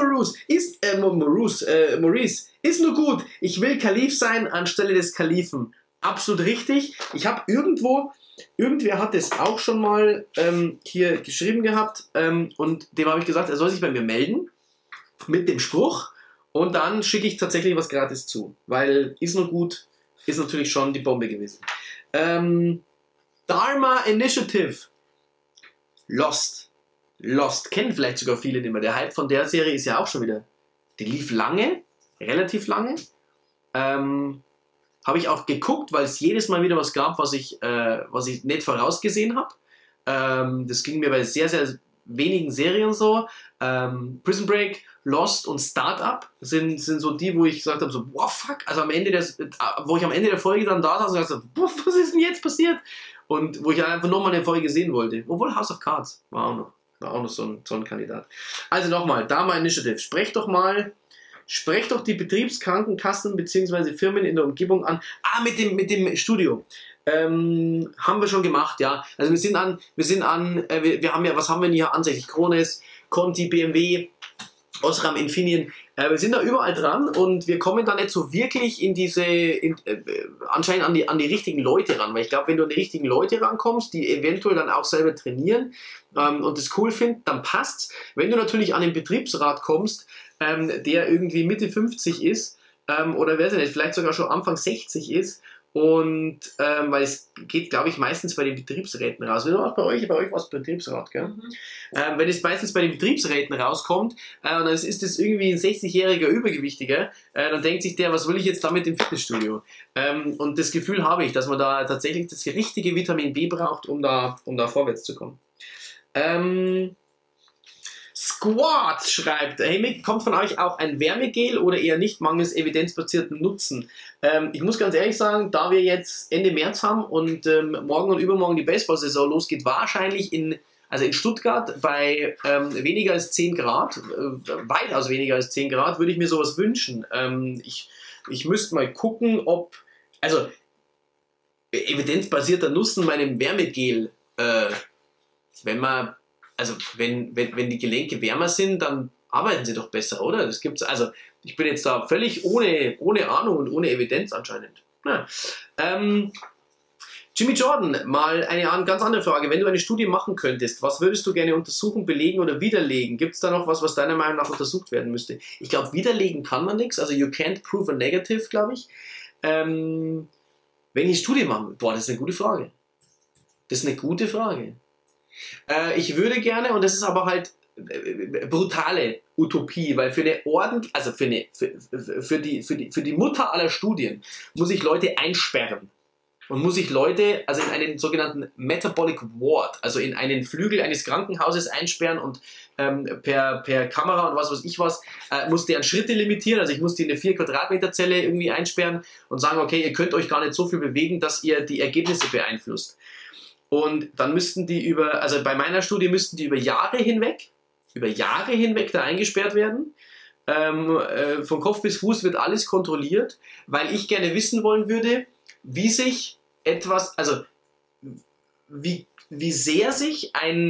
Maurice, ist nur gut. Ich will Kalif sein anstelle des Kalifen. Absolut richtig. Ich habe irgendwer hat das auch schon mal hier geschrieben gehabt und dem habe ich gesagt, er soll sich bei mir melden mit dem Spruch und dann schicke ich tatsächlich was gratis zu, weil ist nur gut, ist natürlich schon die Bombe gewesen. Dharma Initiative. Lost. Lost kennen vielleicht sogar viele nicht mehr. Der Hype von der Serie ist ja auch schon wieder. Die lief lange, relativ lange. Habe ich auch geguckt, weil es jedes Mal wieder was gab, was ich nicht vorausgesehen habe. Das ging mir bei sehr, sehr wenigen Serien so. Prison Break, Lost und Startup sind so die, wo ich gesagt habe, so, wow, fuck, also wo ich am Ende der Folge dann da saß und gesagt habe, boah, was ist denn jetzt passiert? Und wo ich einfach nochmal eine Folge sehen wollte. Obwohl House of Cards war auch noch so ein Kandidat. Also nochmal, Dharma Initiative, sprecht doch die Betriebskrankenkassen bzw. Firmen in der Umgebung an. Mit dem Studio. Haben wir schon gemacht, ja. Also wir haben ja, was haben wir denn hier ansässig? Krones, Conti, BMW, Osram, Infineon. Wir sind da überall dran und wir kommen da nicht so wirklich anscheinend an die richtigen Leute ran. Weil ich glaube, wenn du an die richtigen Leute rankommst, die eventuell dann auch selber trainieren und das cool finden, dann passt's. Wenn du natürlich an den Betriebsrat kommst, der irgendwie Mitte 50 ist oder weiß ich nicht, vielleicht sogar schon Anfang 60 ist, und weil es geht, glaube ich, meistens bei den Betriebsräten raus. Wie war es bei euch? Bei euch war es Betriebsrat, gell? Mhm. Wenn es meistens bei den Betriebsräten rauskommt, und dann ist es irgendwie ein 60-jähriger Übergewichtiger, dann denkt sich der, was will ich jetzt damit im Fitnessstudio? Und das Gefühl habe ich, dass man da tatsächlich das richtige Vitamin B braucht, um da vorwärts zu kommen. Squad schreibt, hey Mick, kommt von euch auch ein Wärmegel oder eher nicht, mangels evidenzbasierten Nutzen? Ich muss ganz ehrlich sagen, da wir jetzt Ende März haben und morgen und übermorgen die Baseball-Saison losgeht, wahrscheinlich in Stuttgart bei weniger als 10 Grad, weitaus weniger als 10 Grad, würde ich mir sowas wünschen. Ich müsste mal gucken, ob, also evidenzbasierter Nutzen meinem Wärmegel, wenn die Gelenke wärmer sind, dann arbeiten sie doch besser, oder? Das gibt's, also ich bin jetzt da völlig ohne Ahnung und ohne Evidenz anscheinend. Ja. Jimmy Jordan, mal eine ganz andere Frage. Wenn du eine Studie machen könntest, was würdest du gerne untersuchen, belegen oder widerlegen? Gibt es da noch was deiner Meinung nach untersucht werden müsste? Ich glaube, widerlegen kann man nichts. Also you can't prove a negative, glaube ich. Wenn ich eine Studie machen, das ist eine gute Frage. Ich würde gerne, und das ist aber halt brutale Utopie, weil für die Mutter aller Studien muss ich Leute einsperren und muss ich Leute in einen sogenannten Metabolic Ward, also in einen Flügel eines Krankenhauses einsperren und per Kamera und was weiß ich was, muss deren Schritte limitieren, also ich muss die in eine 4 Quadratmeter Zelle irgendwie einsperren und sagen, okay, ihr könnt euch gar nicht so viel bewegen, dass ihr die Ergebnisse beeinflusst. Und dann bei meiner Studie müssten die über Jahre hinweg da eingesperrt werden. Von Kopf bis Fuß wird alles kontrolliert, weil ich gerne wissen wollen würde, wie sehr sich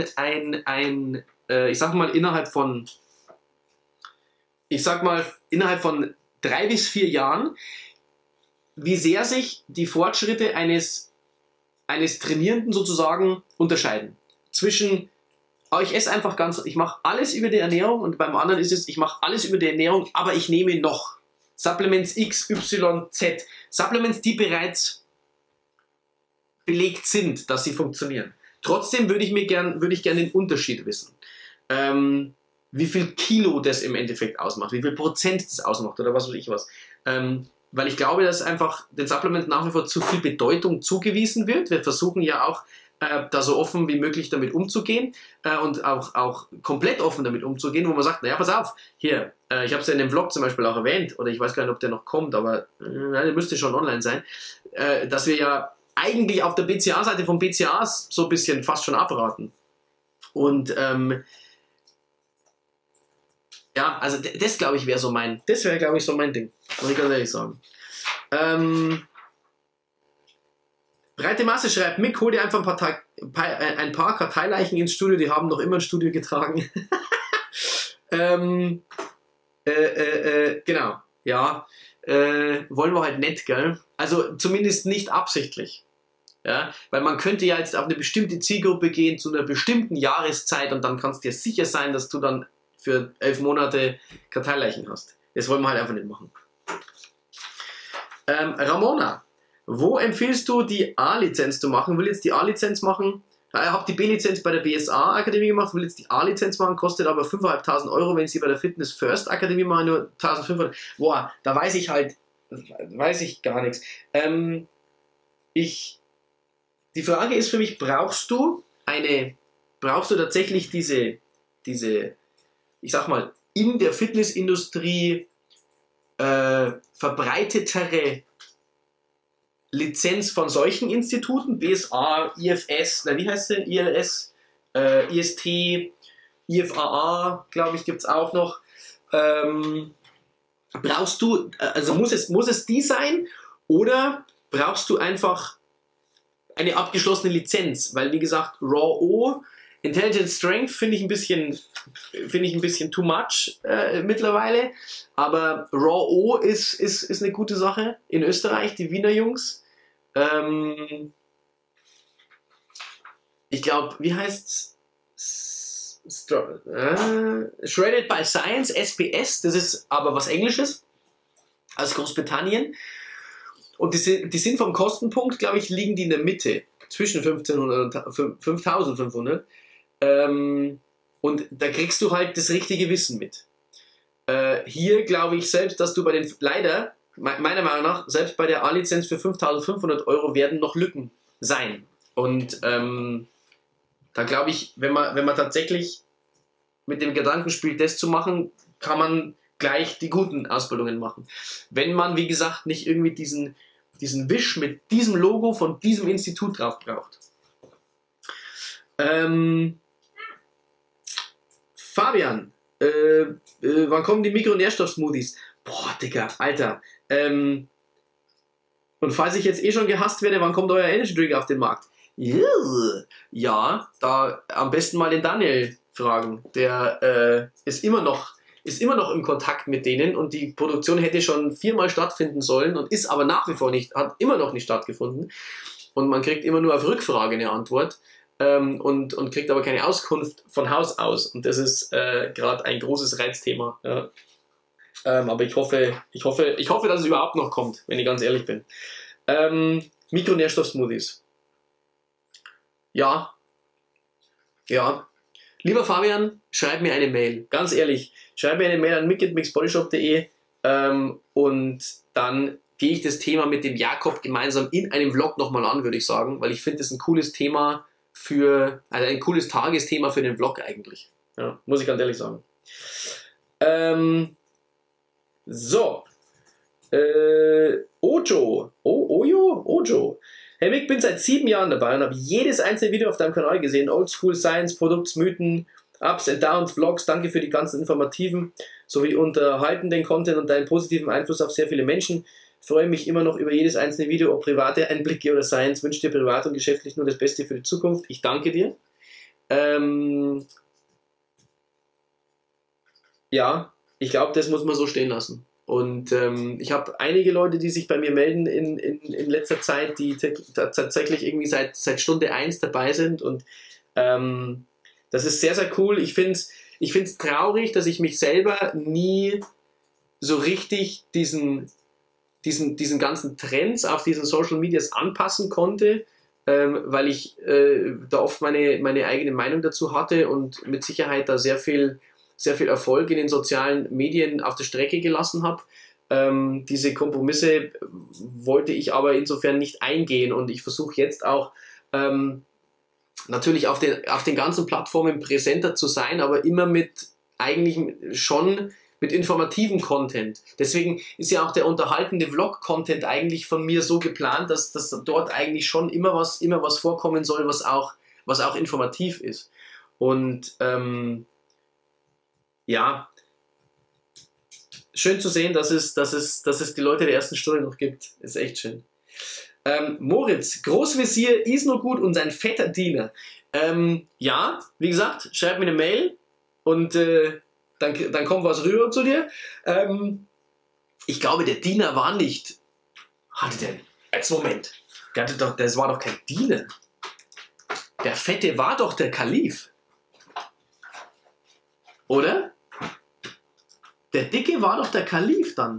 innerhalb von 3 bis 4 Jahren, wie sehr sich die Fortschritte eines Trainierenden sozusagen unterscheiden. Zwischen, ich mache alles über die Ernährung und beim anderen ist es, ich mache alles über die Ernährung, aber ich nehme noch Supplements X, Y, Z. Supplements, die bereits belegt sind, dass sie funktionieren. Trotzdem würde ich gerne den Unterschied wissen. Wie viel Kilo das im Endeffekt ausmacht, wie viel Prozent das ausmacht oder was weiß ich was. Weil ich glaube, dass einfach den Supplement nach wie vor zu viel Bedeutung zugewiesen wird. Wir versuchen ja auch, da so offen wie möglich damit umzugehen und auch komplett offen damit umzugehen, wo man sagt, naja, pass auf, hier, ich habe es ja in dem Vlog zum Beispiel auch erwähnt, oder ich weiß gar nicht, ob der noch kommt, aber der müsste schon online sein, dass wir ja eigentlich auf der BCA-Seite von BCAs so ein bisschen fast schon abraten. Und ja, also das glaube ich wäre mein Ding, muss ich ganz ehrlich sagen. Breite Masse schreibt, Mick, hol dir einfach ein paar Karteileichen ins Studio, die haben noch immer ein Studio getragen. Genau, ja, wollen wir halt nicht, gell? Also zumindest nicht absichtlich. Ja, weil man könnte ja jetzt auf eine bestimmte Zielgruppe gehen, zu einer bestimmten Jahreszeit und dann kannst du dir sicher sein, dass du dann für 11 Monate Karteileichen hast. Das wollen wir halt einfach nicht machen. Ramona, wo empfiehlst du die A-Lizenz zu machen? Will jetzt die A-Lizenz machen. Ich habe die B-Lizenz bei der BSA Akademie gemacht, will jetzt die A-Lizenz machen, kostet aber 5.500 Euro, wenn ich sie bei der Fitness First Akademie mache, nur 1.500. Boah, da weiß ich gar nichts. Die Frage ist für mich, brauchst du tatsächlich diese, ich sag mal, in der Fitnessindustrie verbreitetere Lizenz von solchen Instituten, BSA, IFS, wie heißt sie? ILS, IST, IFAA, glaube ich, gibt es auch noch. Brauchst du, also muss es die sein, oder brauchst du einfach eine abgeschlossene Lizenz? Weil, wie gesagt, RAW-O, Intelligent Strength finde ich ein bisschen too much mittlerweile, aber RAW-O ist eine gute Sache. In Österreich, die Wiener Jungs. Ich glaube, wie heißt's? Shredded by Science, SBS, das ist aber was Englisches, aus Großbritannien. Und die sind vom Kostenpunkt, glaube ich, liegen die in der Mitte, zwischen 1.500 und 5.500. Und da kriegst du halt das richtige Wissen mit. Hier glaube ich selbst, dass du leider, meiner Meinung nach, selbst bei der A-Lizenz für 5.500 Euro werden noch Lücken sein. Und da glaube ich, wenn man tatsächlich mit dem Gedanken spielt, das zu machen, kann man gleich die guten Ausbildungen machen. Wenn man, wie gesagt, nicht irgendwie diesen Wisch mit diesem Logo von diesem Institut drauf braucht. Fabian, wann kommen die Mikronährstoff-Smoothies? Boah, Digga, Alter. Und falls ich jetzt schon gehasst werde, wann kommt euer Energy Drink auf den Markt? Ja, da am besten mal den Daniel fragen. Der ist immer noch im Kontakt mit denen, und die Produktion hätte schon 4-mal stattfinden sollen und ist aber nach wie vor hat immer noch nicht stattgefunden. Und man kriegt immer nur auf Rückfrage eine Antwort. Und kriegt aber keine Auskunft von Haus aus. Und das ist gerade ein großes Reizthema. Ja. Aber ich hoffe, dass es überhaupt noch kommt, wenn ich ganz ehrlich bin. Mikronährstoff-Smoothies. Ja. Lieber Fabian, schreib mir eine Mail. Ganz ehrlich, schreib mir eine Mail an mick@mixbodyshop.de und dann gehe ich das Thema mit dem Jakob gemeinsam in einem Vlog nochmal an, würde ich sagen, weil ich finde, das ein cooles Thema ein cooles Tagesthema für den Vlog eigentlich. Ja, muss ich ganz ehrlich sagen. Ojo. Hey Mick, bin seit 7 Jahren dabei und habe jedes einzelne Video auf deinem Kanal gesehen. Oldschool Science, Produktsmythen, Ups and Downs, Vlogs. Danke für die ganzen informativen sowie unterhaltenden Content und deinen positiven Einfluss auf sehr viele Menschen. Ich freue mich immer noch über jedes einzelne Video, ob private Einblicke oder Science. Wünsche dir privat und geschäftlich nur das Beste für die Zukunft. Ich danke dir. Ja, ich glaube, das muss man so stehen lassen. Und ich habe einige Leute, die sich bei mir melden in letzter Zeit, die tatsächlich irgendwie seit Stunde 1 dabei sind. Und das ist sehr, sehr cool. Ich find's traurig, dass ich mich selber nie so richtig diesen ganzen Trends auf diesen Social Medias anpassen konnte, weil ich da oft meine eigene Meinung dazu hatte und mit Sicherheit da sehr viel Erfolg in den sozialen Medien auf der Strecke gelassen habe. Diese Kompromisse wollte ich aber insofern nicht eingehen, und ich versuche jetzt auch natürlich auf den ganzen Plattformen präsenter zu sein, aber immer eigentlich schon mit informativem Content. Deswegen ist ja auch der unterhaltende Vlog-Content eigentlich von mir so geplant, dass dort eigentlich schon immer was vorkommen soll, was auch informativ ist. Und ja, schön zu sehen, dass es die Leute der ersten Stunde noch gibt. Ist echt schön. Moritz, Großvezier ist nur gut und sein fetter Diener. Ja, wie gesagt, schreib mir eine Mail und dann kommt was rüber zu dir. Ich glaube, der Diener war nicht. Hatte der. Jetzt Moment. Das war doch kein Diener. Der Fette war doch der Kalif. Oder? Der Dicke war doch der Kalif dann.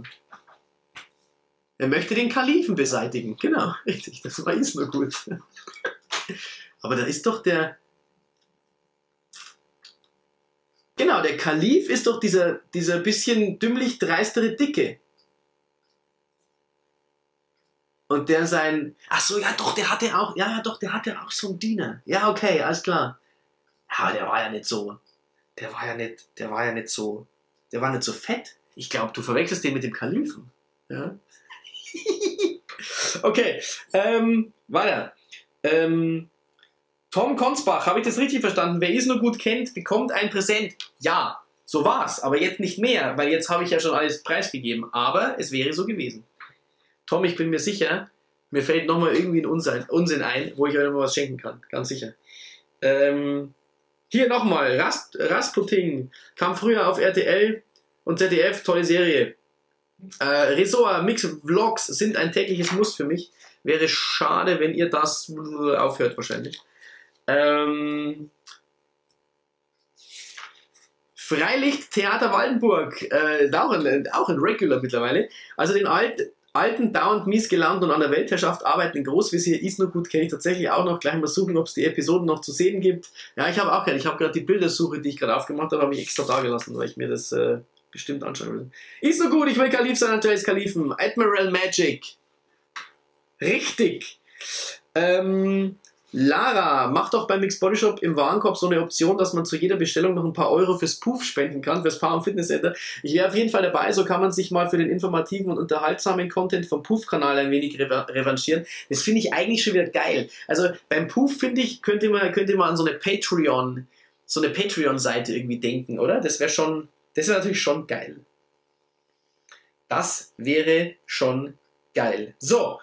Er möchte den Kalifen beseitigen. Genau, richtig. Das war nur gut. Aber da ist doch der... Genau, der Kalif ist doch dieser bisschen dümmlich dreistere Dicke. Und der sein... Ach so, ja doch, der hatte auch... Ja, doch, der hatte auch so einen Diener. Ja, okay, alles klar. Aber der war ja nicht so... Der war nicht so fett. Ich glaube, du verwechselst den mit dem Kalifen. Ja? Okay, weiter. Tom Konsbach, habe ich das richtig verstanden? Wer Isno gut kennt, bekommt ein Präsent. Ja, so war's, aber jetzt nicht mehr, weil jetzt habe ich ja schon alles preisgegeben. Aber es wäre so gewesen. Tom, ich bin mir sicher, mir fällt nochmal irgendwie ein Unsinn ein, wo ich euch nochmal was schenken kann. Ganz sicher. Hier nochmal, Rasputin kam früher auf RTL und ZDF, tolle Serie. Resort, Mix, Vlogs sind ein tägliches Muss für mich. Wäre schade, wenn ihr das aufhört wahrscheinlich. Freilicht Theater Waldenburg, auch ein Regular mittlerweile. Also den alten, dauernd mies gelaunt und an der Weltherrschaft arbeitenden Großvisier Isno gut kenne ich tatsächlich auch noch. Gleich mal suchen, ob es die Episoden noch zu sehen gibt. Ja, ich habe auch keine. Ich habe gerade die Bildersuche, die ich gerade aufgemacht habe, habe ich extra da gelassen, weil ich mir das bestimmt anschauen will. Isno gut, ich will Kalif sein, Andreas Kalifen. Admiral Magic. Richtig. Lara, macht doch beim Mixed Body Shop im Warenkorb so eine Option, dass man zu jeder Bestellung noch ein paar Euro fürs Puff spenden kann, fürs Power Fitness Center. Ich wäre auf jeden Fall dabei, so kann man sich mal für den informativen und unterhaltsamen Content vom Puff-Kanal ein wenig revanchieren. Das finde ich eigentlich schon wieder geil. Also beim Puff, finde ich, könnte man an so eine Patreon-Seite irgendwie denken, oder? Das wäre natürlich schon geil. Das wäre schon geil. So,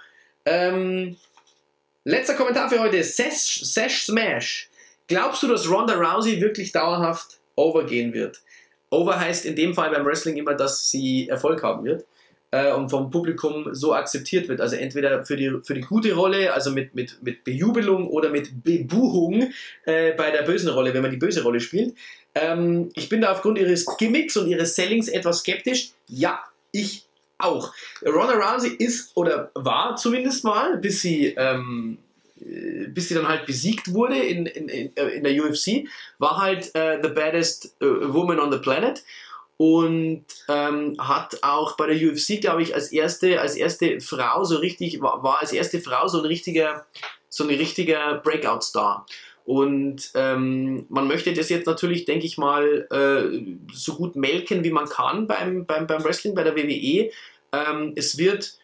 letzter Kommentar für heute. Sesh Smash. Glaubst du, dass Ronda Rousey wirklich dauerhaft overgehen wird? Over heißt in dem Fall beim Wrestling immer, dass sie Erfolg haben wird und vom Publikum so akzeptiert wird. Also entweder für die gute Rolle, also mit Bejubelung oder mit Bebuhung bei der bösen Rolle, wenn man die böse Rolle spielt. Ich bin da aufgrund ihres Gimmicks und ihres Sellings etwas skeptisch. Ja, ich auch. Ronda Rousey ist oder war zumindest mal, bis sie dann halt besiegt wurde in der UFC, war halt the baddest woman on the planet und hat auch bei der UFC, glaube ich, als erste Frau so richtig, war als erste Frau so ein richtiger Breakout-Star. Und man möchte das jetzt natürlich, denke ich mal, so gut melken, wie man kann beim Wrestling, bei der WWE. Es wird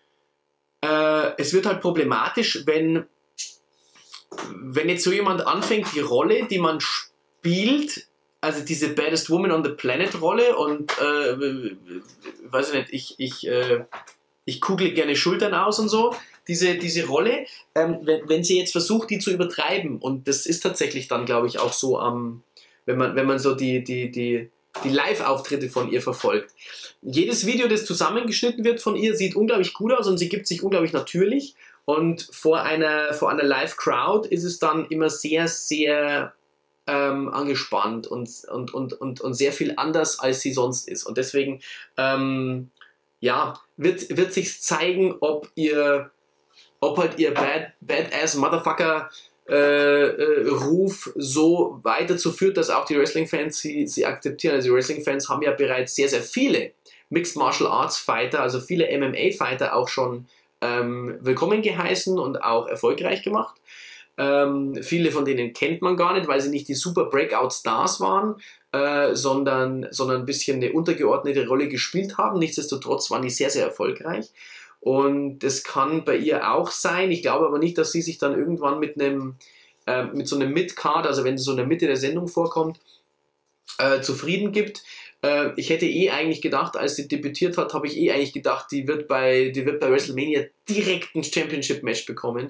halt problematisch, wenn jetzt so jemand anfängt, die Rolle, die man spielt, also diese Baddest Woman on the Planet Rolle und weiß ich nicht, ich kugle gerne Schultern aus und so, diese Rolle, wenn sie jetzt versucht, die zu übertreiben, und das ist tatsächlich dann, glaube ich, auch so wenn man so die Live-Auftritte von ihr verfolgt. Jedes Video, das zusammengeschnitten wird von ihr, sieht unglaublich gut aus und sie gibt sich unglaublich natürlich. Und vor einer Live-Crowd ist es dann immer sehr, sehr angespannt und sehr viel anders, als sie sonst ist. Und deswegen wird sich zeigen, ob halt ihr Badass Motherfucker Ruf so weiterzuführt, dass auch die Wrestling-Fans sie akzeptieren. Also die Wrestling-Fans haben ja bereits sehr, sehr viele Mixed Martial Arts Fighter, also viele MMA-Fighter auch schon willkommen geheißen und auch erfolgreich gemacht. Viele von denen kennt man gar nicht, weil sie nicht die super Breakout-Stars waren, sondern ein bisschen eine untergeordnete Rolle gespielt haben. Nichtsdestotrotz waren die sehr, sehr erfolgreich. Und das kann bei ihr auch sein. Ich glaube aber nicht, dass sie sich dann irgendwann mit so einem Mid-Card, also wenn sie so in der Mitte der Sendung vorkommt, zufrieden gibt. Ich hätte eigentlich gedacht, als sie debütiert hat, habe ich eigentlich gedacht, die wird bei WrestleMania direkt ein Championship-Match bekommen.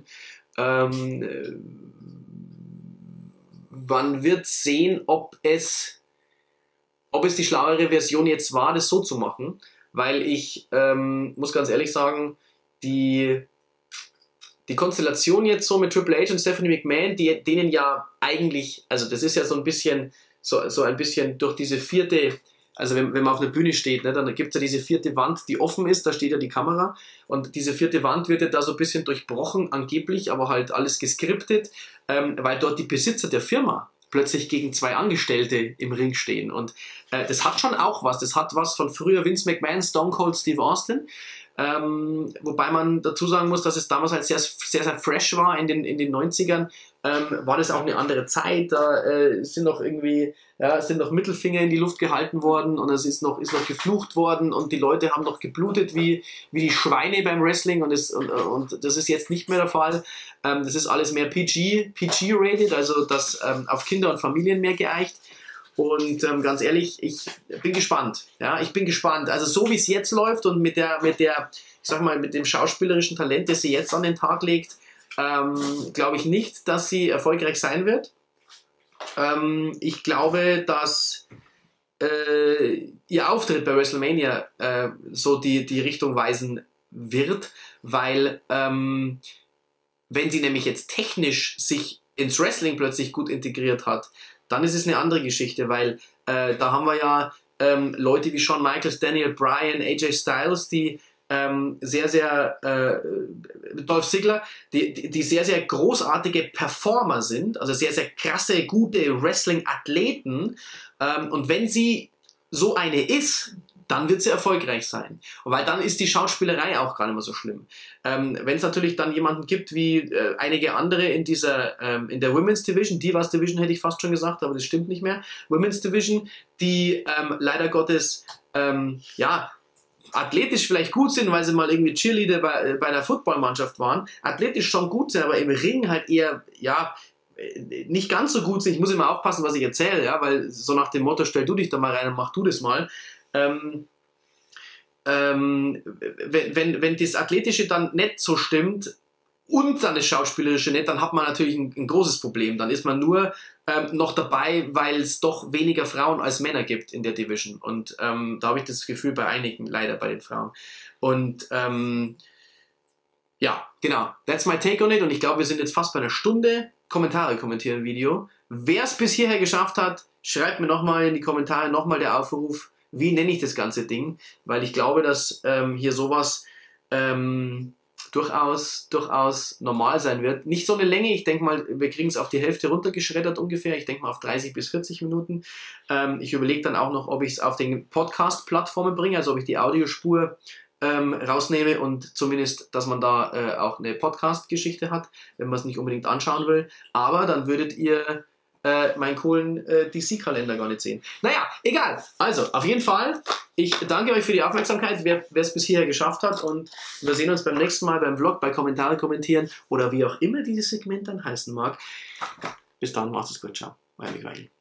Man wird sehen, ob es die schlauere Version jetzt war, das so zu machen. Weil ich muss ganz ehrlich sagen, die Konstellation jetzt so mit Triple H und Stephanie McMahon, denen ja eigentlich, also das ist ja so ein bisschen durch diese vierte also wenn man auf einer Bühne steht, ne, dann gibt es ja diese vierte Wand, die offen ist, da steht ja die Kamera und diese vierte Wand wird ja da so ein bisschen durchbrochen, angeblich, aber halt alles geskriptet, weil dort die Besitzer der Firma plötzlich gegen 2 Angestellte im Ring stehen und das hat schon auch was, das hat was von früher Vince McMahon, Stone Cold Steve Austin, wobei man dazu sagen muss, dass es damals halt sehr, sehr, sehr fresh war in den 90ern, war das auch eine andere Zeit, da sind noch irgendwie, ja, sind noch Mittelfinger in die Luft gehalten worden und es ist noch geflucht worden und die Leute haben noch geblutet wie die Schweine beim Wrestling und das ist jetzt nicht mehr der Fall. Das ist alles mehr PG-rated, also das auf Kinder und Familien mehr geeicht. Und ganz ehrlich, ich bin gespannt. Ja, ich bin gespannt. Also so wie es jetzt läuft und mit der, ich sag mal, mit dem schauspielerischen Talent, das sie jetzt an den Tag legt, glaube ich nicht, dass sie erfolgreich sein wird. Ich glaube, dass ihr Auftritt bei WrestleMania so die Richtung weisen wird, weil wenn sie nämlich jetzt technisch sich ins Wrestling plötzlich gut integriert hat, dann ist es eine andere Geschichte, weil da haben wir ja Leute wie Shawn Michaels, Daniel Bryan, AJ Styles, die sehr, sehr Dolph Ziggler, die sehr, sehr großartige Performer sind, also sehr, sehr krasse, gute Wrestling-Athleten und wenn sie so eine ist, dann wird sie erfolgreich sein. Und weil dann ist die Schauspielerei auch gar nicht mehr so schlimm. Wenn es natürlich dann jemanden gibt wie einige andere in der Women's Division, Divas Division hätte ich fast schon gesagt, aber das stimmt nicht mehr, Women's Division, die leider Gottes, ja, athletisch vielleicht gut sind, weil sie mal irgendwie Cheerleader bei einer Footballmannschaft waren, athletisch schon gut sind, aber im Ring halt eher, ja, nicht ganz so gut sind. Ich muss immer aufpassen, was ich erzähle, ja, weil so nach dem Motto, stell du dich da mal rein und mach du das mal. Wenn das Athletische dann nicht so stimmt und dann das Schauspielerische nicht, dann hat man natürlich ein großes Problem. Dann ist man nur noch dabei, weil es doch weniger Frauen als Männer gibt in der Division. Und da habe ich das Gefühl bei einigen, leider bei den Frauen. Und ja, genau. That's my take on it. Und ich glaube, wir sind jetzt fast bei einer Stunde. Kommentare kommentieren Video. Wer es bis hierher geschafft hat, schreibt mir nochmal in die Kommentare nochmal der Aufruf, wie nenne ich das ganze Ding? Weil ich glaube, dass hier sowas durchaus normal sein wird. Nicht so eine Länge, ich denke mal, wir kriegen es auf die Hälfte runtergeschreddert ungefähr. Ich denke mal auf 30 bis 40 Minuten. Ich überlege dann auch noch, ob ich es auf den Podcast-Plattformen bringe, also ob ich die Audiospur rausnehme und zumindest, dass man da auch eine Podcast-Geschichte hat, wenn man es nicht unbedingt anschauen will. Aber dann würdet ihr meinen coolen DC-Kalender gar nicht sehen. Naja, egal. Also, auf jeden Fall, ich danke euch für die Aufmerksamkeit, wer es bis hierher geschafft hat und wir sehen uns beim nächsten Mal beim Vlog, bei Kommentare kommentieren oder wie auch immer dieses Segment dann heißen mag. Bis dann, macht es gut, ciao. Euer Michael.